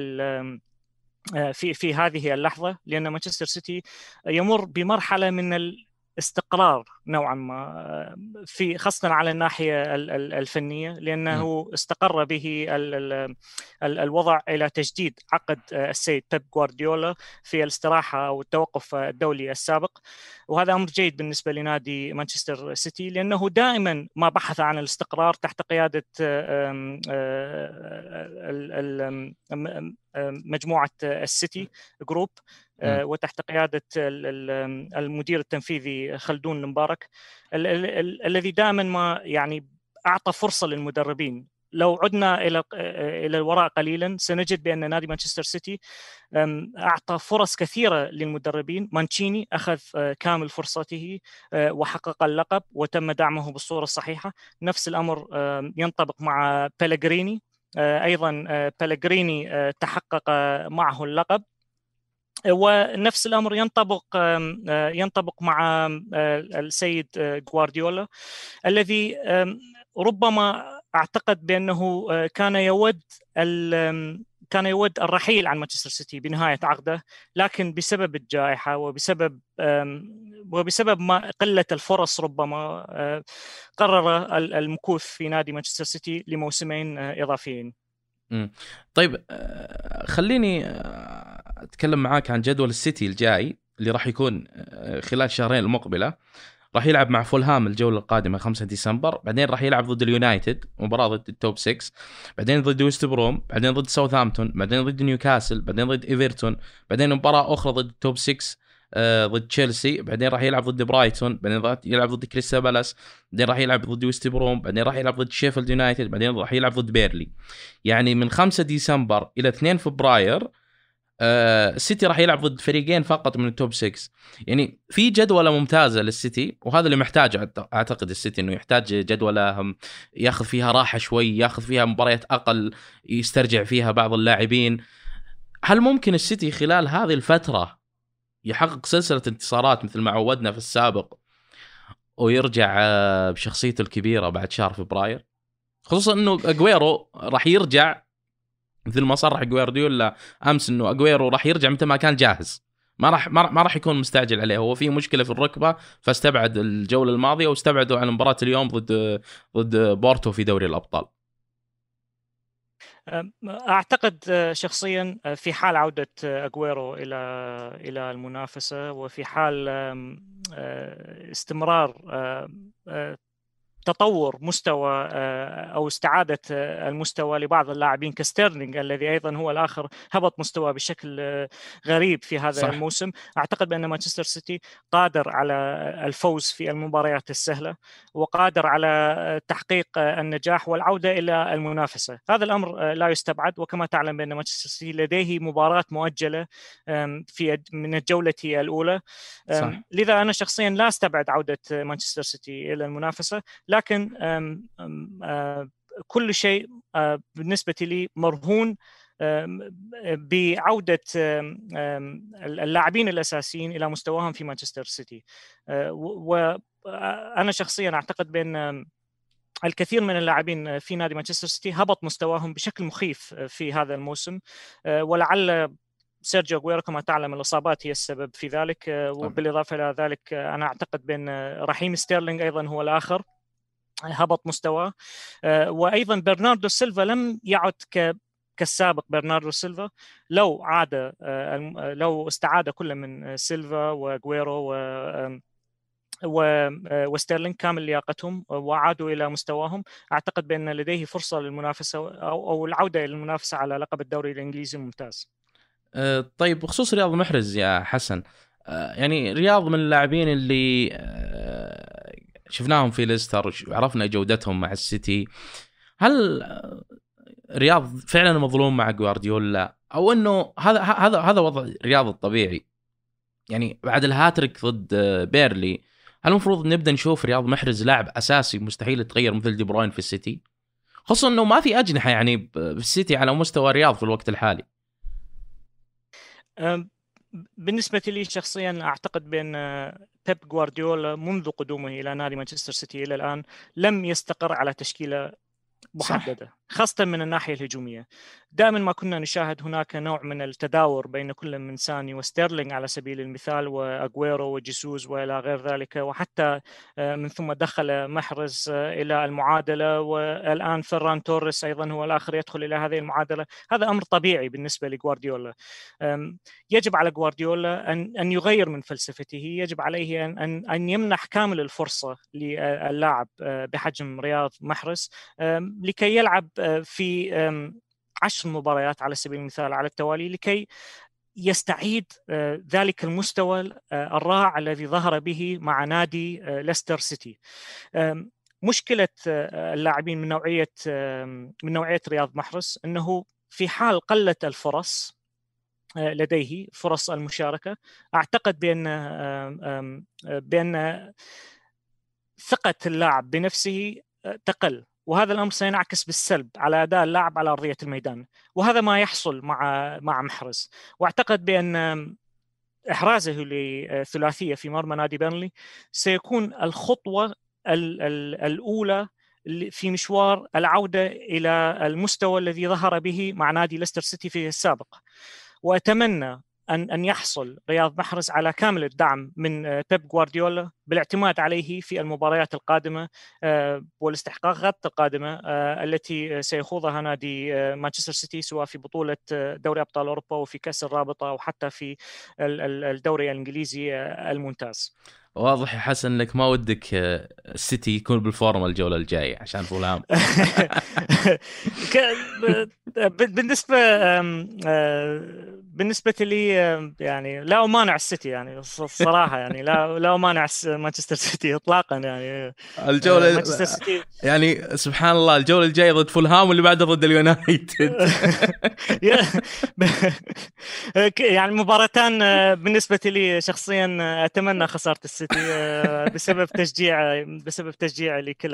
في في هذه اللحظة، لأن مانشستر سيتي يمر بمرحلة من الاستقرار نوعا ما في خاصة على الناحية الفنية، لأنه استقر به الوضع إلى تجديد عقد السيد بيب غوارديولا في الاستراحة أو التوقف الدولي السابق، وهذا أمر جيد بالنسبة لنادي مانشستر سيتي، لأنه دائما ما بحث عن الاستقرار تحت قيادة مجموعة السيتي جروب وتحت قيادة المدير التنفيذي خلدون المبارك، الذي دائما ما يعني أعطى فرصة للمدربين. لو عدنا إلى إلى الوراء قليلا سنجد بأن نادي مانشستر سيتي أعطى فرص كثيرة للمدربين. مانشيني أخذ كامل فرصته وحقق اللقب وتم دعمه بالصورة الصحيحة. نفس الأمر ينطبق مع بيلغريني، أيضا بيلغريني تحقق معه اللقب، ونفس الأمر ينطبق ينطبق مع السيد غوارديولا الذي ربما أعتقد بأنه كان يود كان يود الرحيل عن مانشستر سيتي بنهاية عقده، لكن بسبب الجائحة وبسبب وبسبب ما قلة الفرص ربما قرر المكوث في نادي مانشستر سيتي لموسمين إضافيين. مم. طيب خليني أتكلم معاك عن جدول السيتي الجاي اللي راح يكون خلال الشهرين المقبلة. راح يلعب مع فولهام الجولة القادمة خمسة ديسمبر، بعدين راح يلعب ضد اليونايتد مباراة ضد التوب ستة، بعدين ضد ويست بروم، بعدين ضد ساوثهامبتون، بعدين ضد نيوكاسل، بعدين ضد إيفرتون، بعدين مباراة أخرى ضد التوب ستة آه ضد تشيلسي، بعدين راح يلعب ضد برايتون، بعدين راح يلعب ضد كريستال بالاس، بعدين راح يلعب ضد ويست بروم، بعدين راح يلعب ضد شيفيلد يونايتد، بعدين راح يلعب ضد بيرلي. يعني من خمسة ديسمبر إلى اثنين فبراير آه السيتي راح يلعب ضد فريقين فقط من التوب ستة. يعني في جدولة ممتازة للسيتي، وهذا اللي محتاجه أعتقد السيتي، إنه يحتاج جدولة ياخذ فيها راحة شوي، ياخذ فيها مباريات أقل، يسترجع فيها بعض اللاعبين. هل ممكن السيتي خلال هذه الفترة يحقق سلسلة انتصارات مثل ما عودنا في السابق ويرجع بشخصيته الكبيرة بعد شهر فبراير، خصوصا إنه أجويرو راح يرجع مثل ما صرح جوارديولا امس انه اجويرو راح يرجع متى ما كان جاهز، ما راح ما راح يكون مستعجل عليه. هو في مشكله في الركبه فاستبعد الجوله الماضيه واستبعدوا عن مباراه اليوم ضد ضد بورتو في دوري الابطال. اعتقد شخصيا في حال عوده اجويرو الى الى المنافسه، وفي حال استمرار تطور مستوى أو استعادة المستوى لبعض اللاعبين كستيرلينج الذي أيضا هو الآخر هبط مستوى بشكل غريب في هذا صح. الموسم. أعتقد بأن مانشستر سيتي قادر على الفوز في المباريات السهلة، وقادر على تحقيق النجاح والعودة إلى المنافسة. هذا الأمر لا يستبعد، وكما تعلم بأن مانشستر سيتي لديه مباراة مؤجلة في من الجولة الأولى صح. لذا أنا شخصيا لا استبعد عودة مانشستر سيتي إلى المنافسة، لكن أم أم كل شيء بالنسبة لي مرهون بعودة اللاعبين الأساسيين إلى مستواهم في مانشستر سيتي. وأنا شخصيا أعتقد بأن الكثير من اللاعبين في نادي مانشستر سيتي هبط مستواهم بشكل مخيف في هذا الموسم، ولعل سيرجيو أغويرو كما تعلم الإصابات هي السبب في ذلك. وبالإضافة إلى ذلك أنا أعتقد بأن رحيم ستيرلينج أيضا هو الآخر هبط مستوى، وأيضا برناردو سيلفا لم يعد ك كالسابق. برناردو سيلفا لو عاد لو استعاد كل من سيلفا وغويرو و وستيرلينج كامل لياقتهم وعادوا إلى مستواهم، أعتقد بأن لديه فرصة للمنافسة أو العودة إلى المنافسة على لقب الدوري الإنجليزي الممتاز. طيب بخصوص رياض محرز يا حسن، يعني رياض من اللاعبين اللي شفناهم في ليستر وعرفنا جودتهم مع السيتي، هل رياض فعلا مظلوم مع جوارديولا او انه هذا هذا هذا وضع رياض الطبيعي؟ يعني بعد الهاتريك ضد بيرلي هل المفروض نبدا نشوف رياض محرز لاعب اساسي مستحيل يتغير مثل دي بروين في السيتي، خصوصا انه ما في اجنحه يعني في السيتي على مستوى رياض في الوقت الحالي؟ بالنسبة لي شخصيا أعتقد بأن بيب غوارديولا منذ قدومه إلى نادي مانشستر سيتي إلى الآن لم يستقر على تشكيلة محددة صح. خاصة من الناحية الهجومية. دائما ما كنا نشاهد هناك نوع من التداور بين كل من ساني وستيرلينج على سبيل المثال، وأغويرو وجيسوس وإلى غير ذلك، وحتى من ثم دخل محرز إلى المعادلة، والآن فران توريس أيضا هو الآخر يدخل إلى هذه المعادلة. هذا أمر طبيعي بالنسبة لغوارديولا. يجب على غوارديولا أن أن يغير من فلسفته، يجب عليه أن أن أن يمنح كامل الفرصة للاعب بحجم رياض محرز لكي يلعب في عشر مباريات على سبيل المثال على التوالي، لكي يستعيد ذلك المستوى الرائع الذي ظهر به مع نادي ليستر سيتي. مشكلة اللاعبين من نوعية من نوعية رياض محرز أنه في حال قلت الفرص لديه فرص المشاركة، أعتقد بأن بأن ثقة اللاعب بنفسه تقل، وهذا الأمر سينعكس بالسلب على أداء اللاعب على أرضية الميدان، وهذا ما يحصل مع مع محرز. وأعتقد بأن إحرازه لثلاثية في مرمى نادي بيرنلي سيكون الخطوة الأولى في مشوار العودة إلى المستوى الذي ظهر به مع نادي ليستر سيتي في السابق. وأتمنى أن أن يحصل رياض محرز على كامل الدعم من بيب غوارديولا بالاعتماد عليه في المباريات القادمة والاستحقاقات القادمة التي سيخوضها نادي مانشستر سيتي، سواء في بطولة دوري أبطال أوروبا وفي كأس الرابطة أو حتى في الدوري الإنجليزي الممتاز. واضح يا حسن انك ما ودك السيتي يكون بالفورمه الجوله الجايه عشان فولهام. بالنسبه بالنسبه لي يعني لا امانع السيتي يعني الصراحه يعني لا لا امانع مانشستر سيتي اطلاقا يعني الجوله مانشستر سيتي يعني سبحان الله الجوله الجايه ضد فولهام واللي بعدها ضد اليونايتد. يعني مباراتان بالنسبه لي شخصيا اتمنى خساره السيتي بسبب تشجيع بسبب تشجيع لكل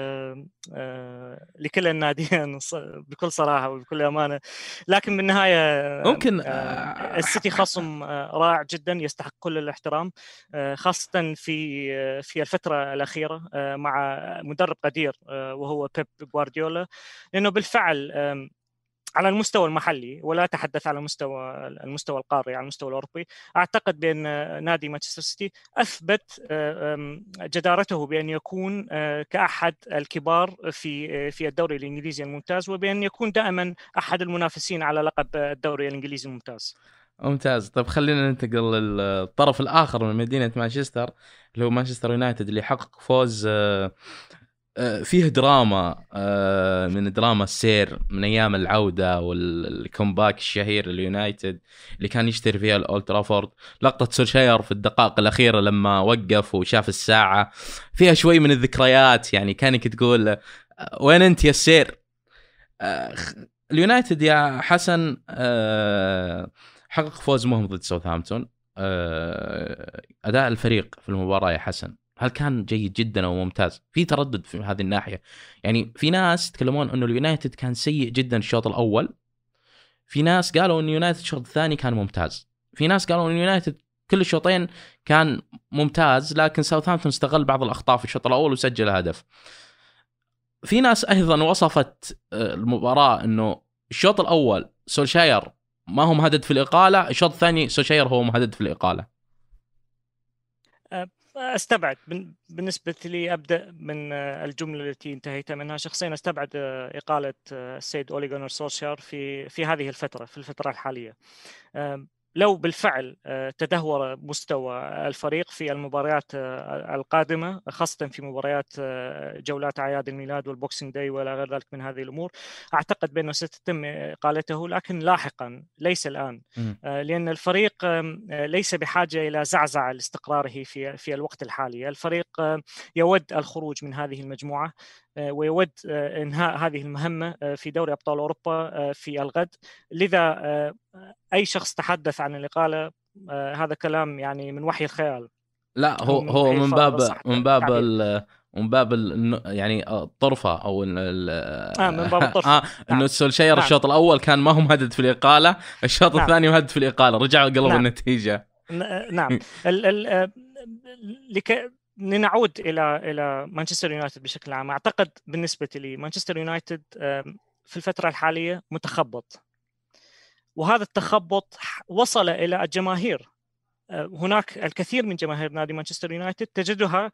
لكل الناديين بكل صراحه وبكل امانه، لكن بالنهايه ممكن السيتي خصم رائع جدا يستحق كل الاحترام، خاصه في في الفتره الاخيره مع مدرب قدير وهو بيب غوارديولا، لانه بالفعل على المستوى المحلي ولا أتحدث على المستوى المستوى القاري، على المستوى الأوروبي، أعتقد بأن نادي مانشستر سيتي أثبت جدارته بأن يكون كأحد الكبار في في الدوري الإنجليزي الممتاز، وبأن يكون دائما أحد المنافسين على لقب الدوري الإنجليزي الممتاز. ممتاز. طيب خلينا ننتقل للطرف الآخر من مدينة مانشستر اللي هو مانشستر يونايتد، اللي حقق فوز فيه دراما من دراما السير من أيام العودة والكومباك الشهير اليونايتد اللي كان يشتري فيها الأولد ترافورد. لقطة سولشاير في الدقائق الأخيرة لما وقف وشاف الساعة فيها شوي من الذكريات، يعني كانك تقول وين أنت يا السير. اليونايتد يا حسن حقق فوز مهم ضد ساوثهامبتون. أداء الفريق في المباراة يا حسن هل كان جيد جدا او ممتاز؟ في تردد في هذه الناحيه، يعني في ناس يتكلمون انه اليونايتد كان سيء جدا الشوط الاول، في ناس قالوا ان اليونايتد الشوط الثاني كان ممتاز، في ناس قالوا ان اليونايتد كل الشوطين كان ممتاز لكن ساوثهامبتون استغل بعض الاخطاء في الشوط الاول وسجل هدف. في ناس ايضا وصفت المباراه انه الشوط الاول سولشاير ما هو مهدد في الاقاله، الشوط الثاني سولشاير هو مهدد في الاقاله. استبعد بالنسبه لي، ابدا من الجمله التي انتهيت منها، شخصيا استبعد اقاله السيد أولي جونار سولشاير في في هذه الفتره في الفتره الحاليه. لو بالفعل تدهور مستوى الفريق في المباريات القادمة، خاصة في مباريات جولات أعياد الميلاد والبوكسينج داي ولا غير ذلك من هذه الأمور، أعتقد بأنه ستتم إقالته، لكن لاحقا ليس الآن، لأن الفريق ليس بحاجة إلى زعزعة لاستقراره في في الوقت الحالي. الفريق يود الخروج من هذه المجموعة ويود إنهاء هذه المهمة في دوري أبطال أوروبا في الغد، لذا أي شخص تحدث عن الإقالة هذا كلام يعني من وحي الخيال. لا هو من هو من باب من باب من باب يعني الطرفة أو آه من باب الطرفة آه إنه السولشاير نعم. الشوط الأول كان ما هو مهدد في الإقالة، الشوط نعم. الثاني مهدد في الإقالة، رجع قلب نعم. النتيجة. نعم ال ال لك لنعود إلى إلى مانشستر يونايتد بشكل عام. أعتقد بالنسبة لي مانشستر يونايتد في الفترة الحالية متخبط، وهذا التخبط وصل إلى الجماهير. هناك الكثير من جماهير نادي مانشستر يونايتد تجدها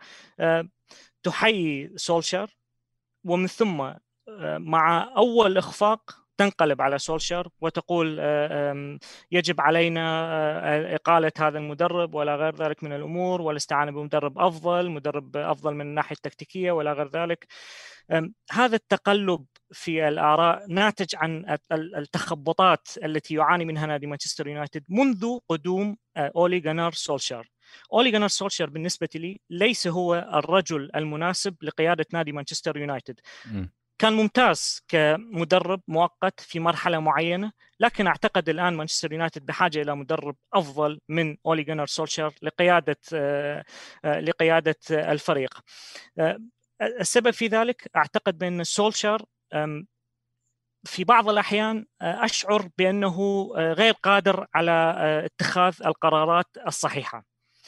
تحيي سولشاير، ومن ثم مع أول إخفاق تنقلب على سولشاير وتقول يجب علينا إقالة هذا المدرب ولا غير ذلك من الأمور، والاستعانة بمدرب أفضل، مدرب أفضل من الناحية التكتيكية ولا غير ذلك. هذا التقلب في الآراء ناتج عن التخبطات التي يعاني منها نادي مانشستر يونايتد منذ قدوم أولي جونار سولشاير. أولي جونار سولشاير بالنسبة لي ليس هو الرجل المناسب لقيادة نادي مانشستر يونايتد. م. كان ممتاز كمدرب مؤقت في مرحلة معينة، لكن أعتقد الآن مانشستر يونايتد بحاجة إلى مدرب أفضل من أولي جونار سولشاير لقيادة لقيادة الفريق. السبب في ذلك أعتقد بأن سولشاير في بعض الأحيان أشعر بأنه غير قادر على اتخاذ القرارات الصحيحة،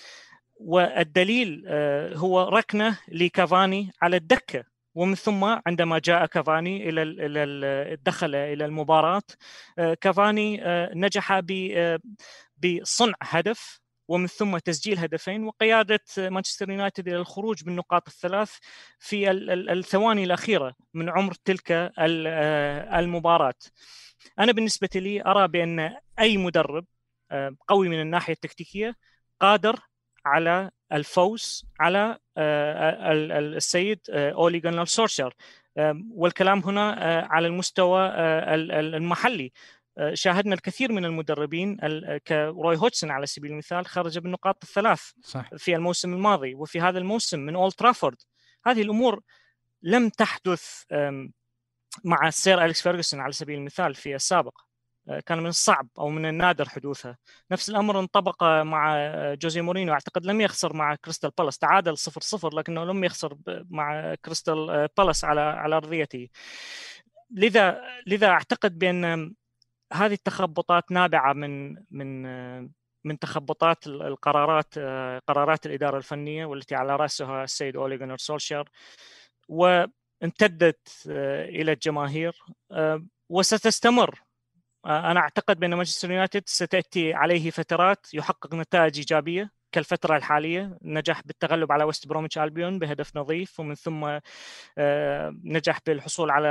والدليل هو ركنه لكافاني على الدكة، ومن ثم عندما جاء كافاني إلى الدخل إلى المباراة، كافاني نجح بصنع هدف ومن ثم تسجيل هدفين وقيادة مانشستر يونايتد إلى الخروج بالنقاط الثلاث في الثواني الأخيرة من عمر تلك المباراة. أنا بالنسبة لي أرى بأن أي مدرب قوي من الناحية التكتيكية قادر على الفوز على السيد أولي جونار سولشار، والكلام هنا على المستوى المحلي. شاهدنا الكثير من المدربين كروي هودسون على سبيل المثال خرج بالنقاط الثلاث صح. في الموسم الماضي وفي هذا الموسم من أولد ترافورد. هذه الأمور لم تحدث مع السير أليكس فيرغسون على سبيل المثال في السابق، كان من الصعب أو من النادر حدوثها. نفس الأمر انطبق مع جوزيه مورينيو، أعتقد لم يخسر مع كريستال بالاس، تعادل صفر صفر لكنه لم يخسر مع كريستال بالاس على على أرضيته. لذا لذا أعتقد بأن هذه التخبطات نابعة من من من تخبطات القرارات قرارات الإدارة الفنية والتي على رأسها السيد أولي جونار سولشار، وامتدت إلى الجماهير وستستمر. أنا أعتقد بأن مانشستر يونايتد ستأتي عليه فترات يحقق نتائج إيجابية كالفترة الحالية، نجح بالتغلب على وست بروميتش ألبيون بهدف نظيف، ومن ثم نجح بالحصول على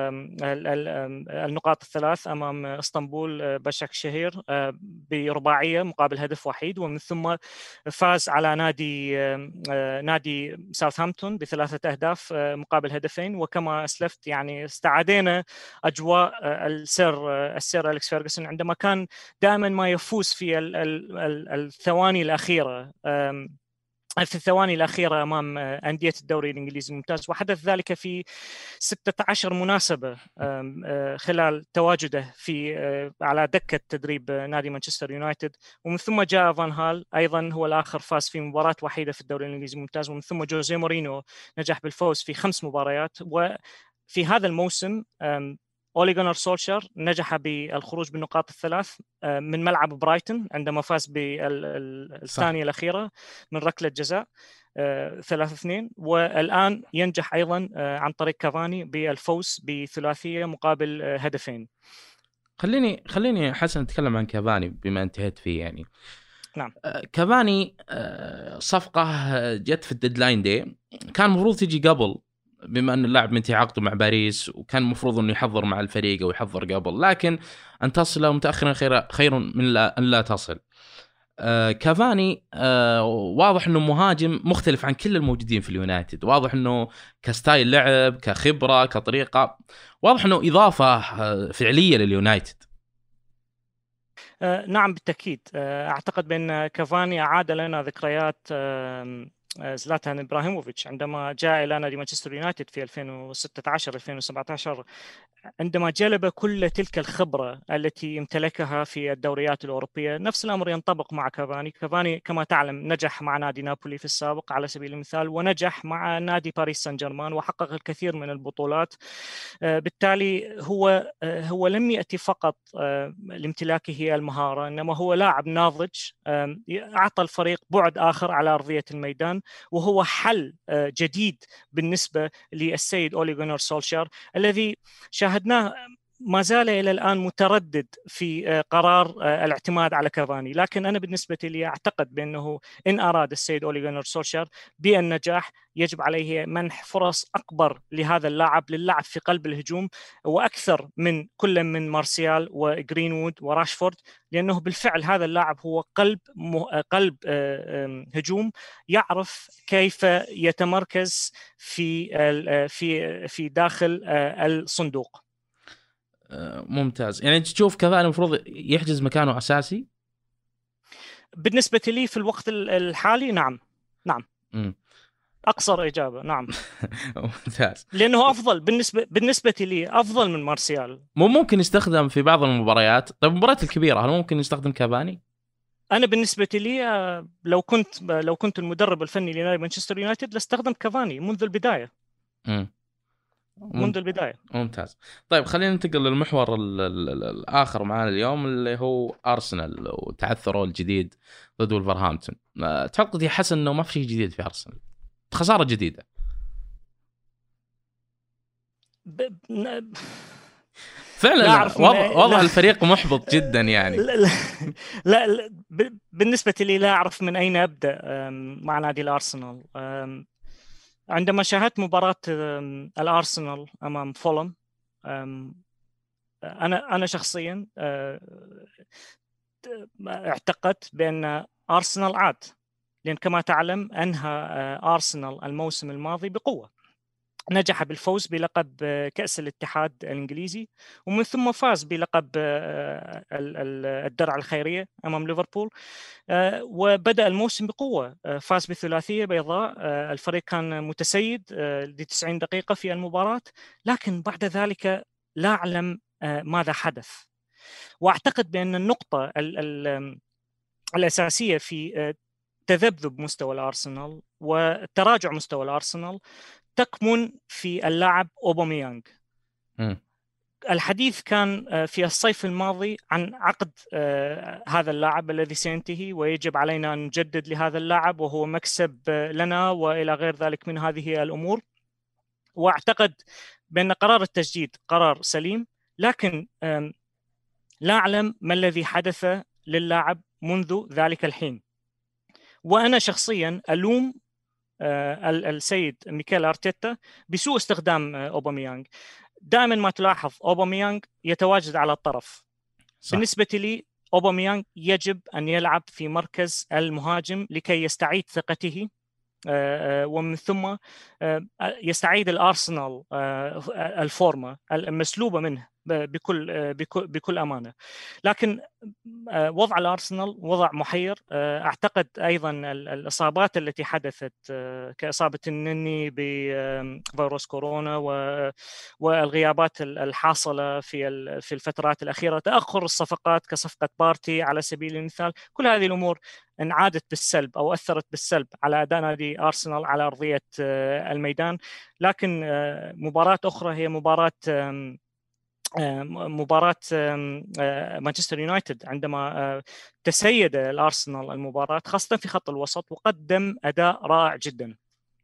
النقاط الثلاث أمام اسطنبول باشاكشهير برباعية مقابل هدف وحيد، ومن ثم فاز على نادي نادي ساوثهامبتون بثلاثة أهداف مقابل هدفين. وكما أسلفت يعني استعادينا أجواء السير السير أليكس فيرغسون عندما كان دائما ما يفوز في الثواني الأخيرة في الثواني الأخيرة أمام أندية الدوري الإنجليزي الممتاز، وحدث ذلك في ستة عشر مناسبة خلال تواجده في على دكة تدريب نادي مانشستر يونايتد. ومن ثم جاء فان هال أيضا هو الآخر فاز في مباراة وحيدة في الدوري الإنجليزي الممتاز، ومن ثم جوزيه مورينيو نجح بالفوز في خمس مباريات. وفي هذا الموسم أولي جونار سولشار نجح بالخروج بالنقاط الثلاث من ملعب برايتون عندما فاز بالثانية الأخيرة من ركلة جزاء ثلاثة اثنين، والآن ينجح أيضا عن طريق كافاني بالفوز بثلاثية مقابل هدفين. خليني خليني حسن نتكلم عن كافاني بما انتهيت فيه. يعني نعم، كافاني صفقة جت في الديدلاين دي، كان المفروض تيجي قبل بما أن اللاعب منتهي عقده مع باريس، وكان المفروض أنه يحضر مع الفريق أو يحضر قبل، لكن أن تصل متأخرا خير خير من لا أن لا تصل. آه كافاني آه واضح أنه مهاجم مختلف عن كل الموجودين في اليونايتد، واضح أنه كستايل لعب كخبرة كطريقة، واضح أنه إضافة فعلية لليونايتد. آه نعم بالتأكيد. آه أعتقد بأن كافاني أعاد لنا ذكريات آه زلاتان إبراهيموفيتش عندما جاء إلى نادي مانشستر يونايتد في ألفين وستة عشر ألفين وسبعة عشر، عندما جلب كل تلك الخبرة التي امتلكها في الدوريات الأوروبية. نفس الأمر ينطبق مع كافاني. كافاني كما تعلم نجح مع نادي نابولي في السابق على سبيل المثال، ونجح مع نادي باريس سان جيرمان وحقق الكثير من البطولات. بالتالي هو هو لم يأتي فقط لامتلاكه المهارة، إنما هو لاعب ناضج أعطى الفريق بعد آخر على أرضية الميدان، وهو حل جديد بالنسبة للسيد أولي جونار سولشار الذي شاهدناه ما زال إلى الآن متردد في قرار الاعتماد على كافاني. لكن أنا بالنسبة لي أعتقد بأنه إن أراد السيد أولي جونار سولشار بالنجاح يجب عليه منح فرص أكبر لهذا اللاعب للعب في قلب الهجوم وأكثر من كل من مارسيال وغرينوود وراشفورد، لأنه بالفعل هذا اللاعب هو قلب قلب هجوم يعرف كيف يتمركز في في في داخل الصندوق. ممتاز. يعني تشوف كذا المفروض يحجز مكانه أساسي؟ بالنسبة لي في الوقت الحالي نعم نعم م. أقصر إجابة نعم. ممتاز. لأنه أفضل بالنسبة بالنسبة لي أفضل من مارسيال. مو ممكن يستخدم في بعض المباريات. طيب المباريات الكبيرة هل ممكن يستخدم كافاني؟ أنا بالنسبة لي لو كنت لو كنت المدرب الفني لنادي مانشستر يونايتد لاستخدم كافاني منذ البداية. م. منذ البداية. ممتاز. طيب خلينا ننتقل للمحور الآخر معنا اليوم اللي هو أرسنال وتعثره الجديد ضد ولفرهامبتون. تعتقد يا حسن إنه ما في شيء جديد في أرسنال؟ خسارة جديدة. ب... فعلا وضع, وضع الفريق محبط جدا يعني. لا, لا, لا, لا بالنسبة لي لا أعرف من أين أبدأ مع نادي الأرسنال. عندما شاهدت مباراة الأرسنال أمام فولم، أنا أنا شخصيا اعتقدت بأن أرسنال عاد، لأن كما تعلم أنهى أرسنال الموسم الماضي بقوة، نجح بالفوز بلقب كأس الاتحاد الإنجليزي، ومن ثم فاز بلقب الدرع الخيرية أمام ليفربول، وبدأ الموسم بقوة، فاز بثلاثية بيضاء. الفريق كان متسيد لتسعين دقيقة في المباراة، لكن بعد ذلك لا أعلم ماذا حدث. وأعتقد بأن النقطة الأساسية في تذبذب مستوى الأرسنال وتراجع مستوى الأرسنال تكمن في اللاعب أوباميانغ. م. الحديث كان في الصيف الماضي عن عقد هذا اللاعب الذي سينتهي، ويجب علينا أن نجدد لهذا اللاعب وهو مكسب لنا وإلى غير ذلك من هذه الأمور. وأعتقد بأن قرار التجديد قرار سليم، لكن لا أعلم ما الذي حدث للاعب منذ ذلك الحين. وأنا شخصيا ألوم السيد ميكيل أرتيتا بسوء استخدام أوباميانغ. دائما ما تلاحظ أوباميانغ يتواجد على الطرف. صح. بالنسبة لي أوباميانغ يجب أن يلعب في مركز المهاجم لكي يستعيد ثقته، ومن ثم يستعيد الأرسنال الفورمة المسلوبة منه بكل بكل بكل أمانة. لكن وضع الأرسنال وضع محير. أعتقد أيضا الإصابات التي حدثت كإصابة النني بفيروس كورونا والغيابات الحاصلة في في الفترات الأخيرة، تأخر الصفقات كصفقة بارتي على سبيل المثال، كل هذه الأمور انعادت بالسلب أو أثرت بالسلب على أداء نادي أرسنال على أرضية الميدان. لكن مباراة أخرى هي مباراة مباراة مانشستر يونايتد، عندما تسيد الأرسنال المباراة خاصة في خط الوسط وقدم أداء رائع جدا.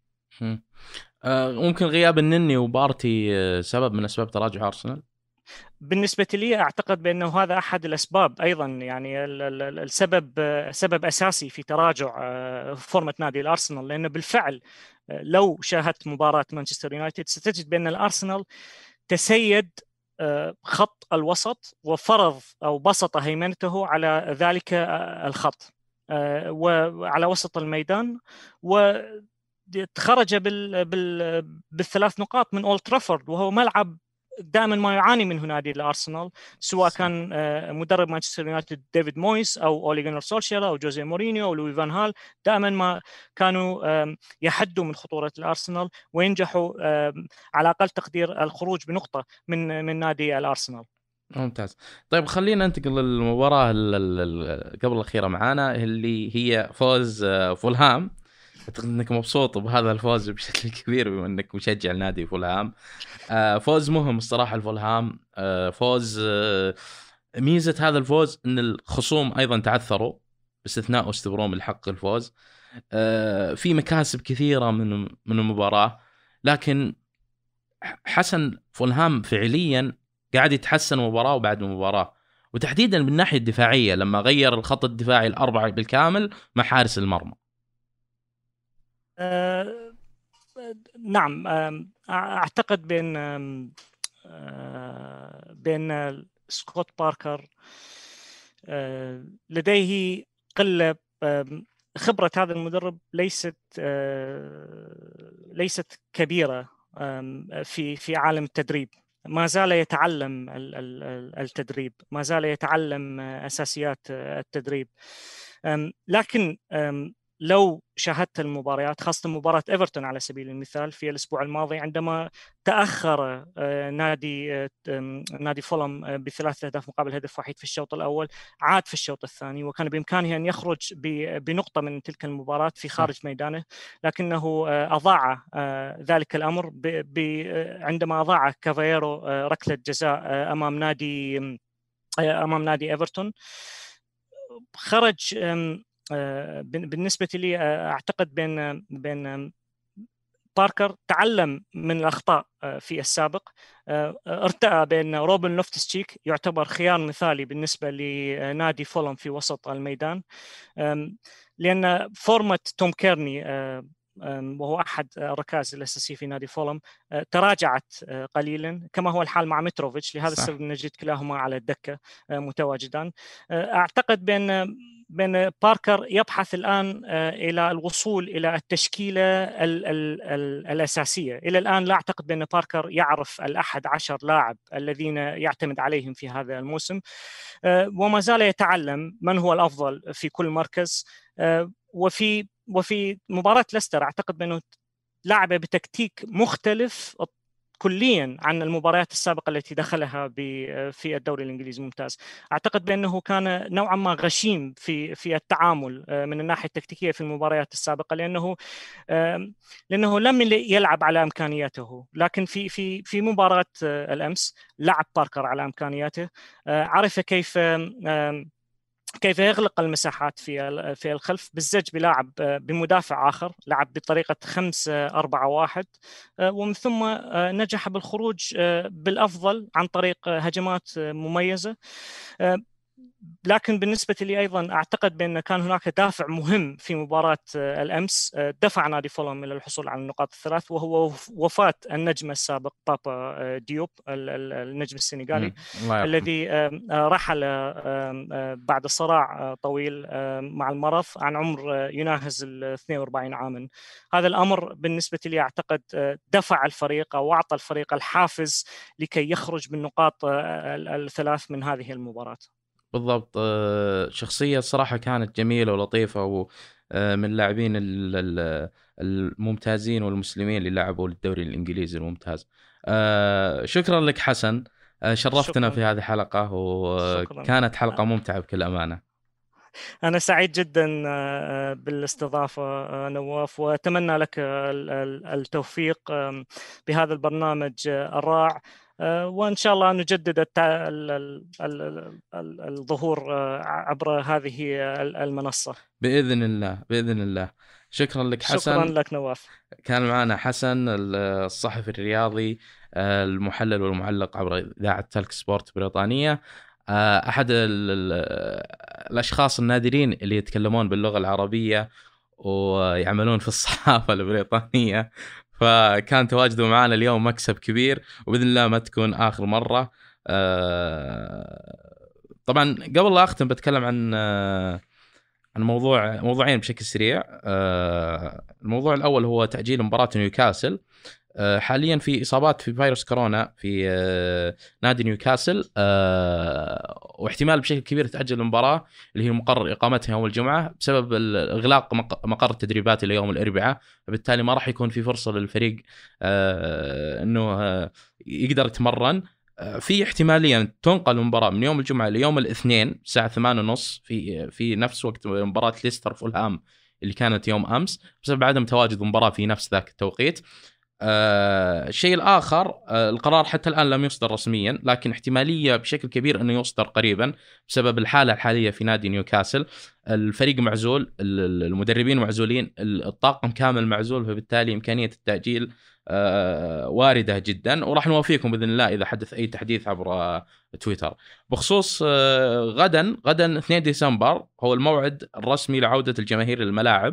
ممكن غياب النني وبارتي سبب من أسباب تراجع أرسنال؟ بالنسبة لي أعتقد بأنه هذا أحد الأسباب أيضا، يعني السبب سبب أساسي في تراجع فورمة نادي الأرسنال، لأنه بالفعل لو شاهدت مباراة مانشستر يونايتد ستجد بأن الأرسنال تسيد خط الوسط وفرض أو بسط هيمنته على ذلك الخط وعلى وسط الميدان، وخرج بال بال بالثلاث نقاط من أولد ترافورد، وهو ملعب دائما ما يعاني منه نادي الأرسنال، سواء كان مدرب مانشستر يونايتد ديفيد مويس أو أولي جونر سولشير أو جوزيه مورينيو أو لوي فان هال، دائما ما كانوا يحدوا من خطورة الأرسنال وينجحوا على أقل تقدير الخروج بنقطة من من نادي الأرسنال. ممتاز. طيب خلينا ننتقل للمباراة قبل الأخيرة معانا اللي هي فوز فولهام. أعتقد أنك مبسوط بهذا الفوز بشكل كبير بما أنك مشجع النادي فولهام. فوز مهم الصراحة الفولهام. فوز ميزة هذا الفوز أن الخصوم أيضا تعثروا باستثناء استبروم الحق الفوز. في مكاسب كثيرة من من المباراة، لكن حسن فولهام فعليا قاعد يتحسن مباراة وبعد مباراة، وتحديدا بالناحية الدفاعية لما غير الخط الدفاعي الأربعة بالكامل مع حارس المرمى. أه نعم، أعتقد بأن أه بأن سكوت باركر أه لديه قلة خبرة. هذا المدرب ليست أه ليست كبيرة في في عالم التدريب، ما زال يتعلم التدريب، ما زال يتعلم أساسيات التدريب. لكن لو شاهدت المباريات، خاصة مباراة إيفرتون على سبيل المثال في الأسبوع الماضي، عندما تأخر نادي نادي فولم بثلاثة أهداف مقابل هدف واحد في الشوط الأول، عاد في الشوط الثاني وكان بإمكانه أن يخرج بنقطة من تلك المباراة في خارج ميدانه، لكنه أضاع ذلك الأمر عندما أضاع كافايرو ركلة جزاء أمام نادي أمام نادي إيفرتون. خرج بالنسبة لي أعتقد بأن بأن باركر تعلم من الأخطاء في السابق، ارتأى بأن روبن لوفتس-تشيك يعتبر خيار مثالي بالنسبة لنادي فولم في وسط الميدان، لأن فورمة توم كيرني وهو أحد الركائز الأساسية في نادي فولم تراجعت قليلا، كما هو الحال مع متروفيتش. لهذا السبب نجد كلاهما على الدكة متواجدان. أعتقد بأن بأن باركر يبحث الآن إلى الوصول إلى التشكيلة ال ال ال الأساسية. إلى الآن لا أعتقد بأن باركر يعرف الأحد عشر لاعب الذين يعتمد عليهم في هذا الموسم، وما زال يتعلم من هو الأفضل في كل مركز. وفي وفي مباراة ليستر أعتقد بأنه لعب بتكتيك مختلف كليا عن المباريات السابقة التي دخلها في الدوري الإنجليزي الممتاز. أعتقد بأنه كان نوعا ما غشيم في في التعامل من الناحية التكتيكية في المباريات السابقة، لأنه لأنه لم يلعب على إمكانياته. لكن في في في مباراة الأمس لعب باركر على إمكانياته، عرف كيف كيف يغلق المساحات في في الخلف بالزج بلاعب بمدافع آخر، لعب بطريقة خمسة أربعة واحد، ومن ثم نجح بالخروج بالأفضل عن طريق هجمات مميزة. لكن بالنسبة لي أيضا أعتقد بأن كان هناك دافع مهم في مباراة الأمس دفع نادي فولم إلى الحصول على النقاط الثلاث، وهو وفاة النجم السابق بابا ديوب، النجم السنغالي الذي رحل بعد صراع طويل مع المرض عن عمر يناهز ال اثنين وأربعين عاما. هذا الأمر بالنسبة لي أعتقد دفع الفريق أو أعطى الفريق الحافز لكي يخرج بالنقاط الثلاث من هذه المباراة. بالضبط. شخصية صراحة كانت جميلة ولطيفة، ومن اللاعبين الممتازين والمسلمين اللي لعبوا للدوري الإنجليزي الممتاز. شكرا لك حسن، شرفتنا شكرا. في هذه الحلقة، وكانت حلقة ممتعة بكل أمانة. أنا سعيد جدا بالاستضافة نواف، وأتمنى لك التوفيق بهذا البرنامج الرائع، وإن شاء الله نجدد الظهور عبر هذه المنصة بإذن الله بإذن الله. شكرا لك حسن. شكرا لك نواف. كان معنا حسن الصحفي الرياضي المحلل والمعلق عبر إذاعة تلك سبورت بريطانية، أحد الأشخاص النادرين اللي يتكلمون باللغة العربية ويعملون في الصحافة البريطانية، فكان تواجده معنا اليوم مكسب كبير، وبإذن الله ما تكون آخر مرة. طبعا قبل لا أختم بتكلم عن عن موضوع موضوعين بشكل سريع. الموضوع الأول هو تأجيل مباراة نيوكاسل. حاليا في إصابات في فيروس كورونا في نادي نيوكاسل، واحتمال بشكل كبير تأجل المباراة اللي هي مقرر إقامتها يوم الجمعة بسبب إغلاق مقر التدريبات إلى يوم الأربعاء، فبالتالي ما راح يكون في فرصة للفريق أنه يقدر يتمرن. في احتمالية تنقل المباراة من يوم الجمعة ليوم الاثنين الساعة ثمانية ونص في في نفس وقت مباراة ليستر فولهام اللي كانت يوم أمس، بسبب عدم تواجد مباراة في نفس ذاك التوقيت. آه، الشيء الآخر، آه، القرار حتى الآن لم يصدر رسميا، لكن احتمالية بشكل كبير أنه يصدر قريبا بسبب الحالة الحالية في نادي نيوكاسل. الفريق معزول، المدربين معزولين، الطاقم كامل معزول، فبالتالي إمكانية التأجيل آه، واردة جدا، وراح نوافيكم بإذن الله إذا حدث أي تحديث عبر آه، تويتر. بخصوص آه، غدا غدا اثنين ديسمبر هو الموعد الرسمي لعودة الجماهير للملاعب.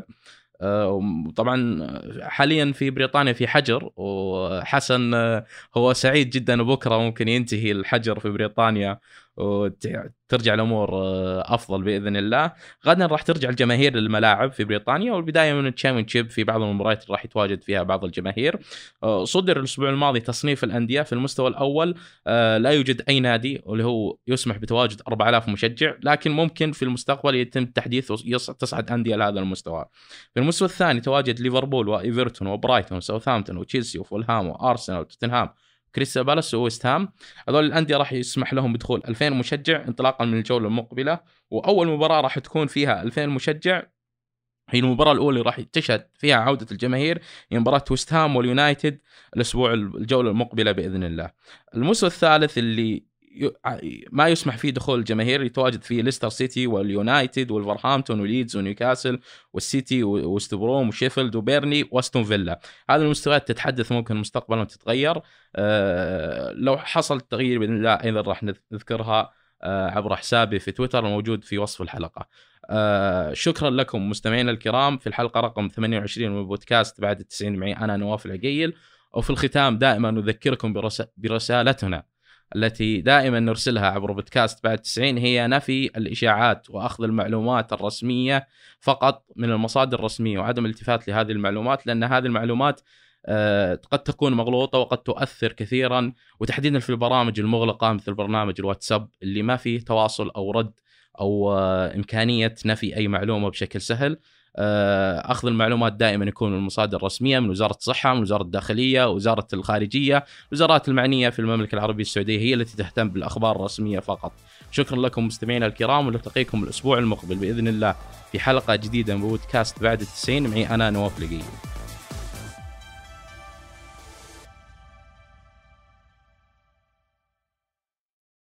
طبعا حاليا في بريطانيا في حجر، وحسن هو سعيد جدا بكرة ممكن ينتهي الحجر في بريطانيا وترجع الأمور أفضل بإذن الله. غدا راح ترجع الجماهير للملاعب في بريطانيا، والبداية من الشامبيونشيب في بعض المباريات اللي راح يتواجد فيها بعض الجماهير. صدر الأسبوع الماضي تصنيف الأندية في المستوى الأول، لا يوجد أي نادي اللي هو يسمح بتواجد أربعة آلاف مشجع، لكن ممكن في المستقبل يتم تحديث تصعد أندية لهذا المستوى. في المستوى الثاني تواجد ليفربول وإيفرتون وبرايتون وساوثهامبتون وتشيلسي وفولهام وأرسنال وتوتنهام كريستال بالاس وويست هام. هذول الأندية راح يسمح لهم بدخول ألفين مشجع انطلاقا من الجولة المقبلة، وأول مباراة راح تكون فيها ألفين مشجع هي المباراة الأولى راح تشهد فيها عودة الجماهير، هي مباراة ويست هام واليونايتد الأسبوع الجولة المقبلة بإذن الله. المستوى الثالث اللي ما يسمح فيه دخول الجماهير، يتواجد فيه ليستر سيتي واليونايتد والفرهامبتون وليدز ونيوكاسل والسيتي وستبروم وشيفيلد وبيرني واستون فيلا. هذه المستويات تتحدث ممكن مستقبلا تتغير. أه لو حصل تغيير بإذن الله أيضا راح نذكرها أه عبر حسابي في تويتر الموجود في وصف الحلقة. أه شكرا لكم مستمعينا الكرام في الحلقة رقم ثمانية وعشرين من بودكاست بعد التسعين معي أنا نواف العقيل. وفي الختام دائما نذكركم برس... برسالتنا التي دائما نرسلها عبر بودكاست بعد التسعين، هي نفي الإشاعات وأخذ المعلومات الرسمية فقط من المصادر الرسمية وعدم الالتفات لهذه المعلومات، لأن هذه المعلومات قد تكون مغلوطة وقد تؤثر كثيرا، وتحديدا في البرامج المغلقة مثل برنامج الواتساب اللي ما فيه تواصل أو رد أو إمكانية نفي أي معلومة بشكل سهل. أخذ المعلومات دائما يكون من المصادر الرسمية، من وزارة الصحة، من وزارة الداخلية، وزارة الخارجية، وزارات المعنية في المملكة العربية السعودية هي التي تهتم بالأخبار الرسمية فقط. شكرا لكم مستمعينا الكرام، ونلتقيكم الأسبوع المقبل بإذن الله في حلقة جديدة من بودكاست بعد التسعين معي أنا نواف العقيل.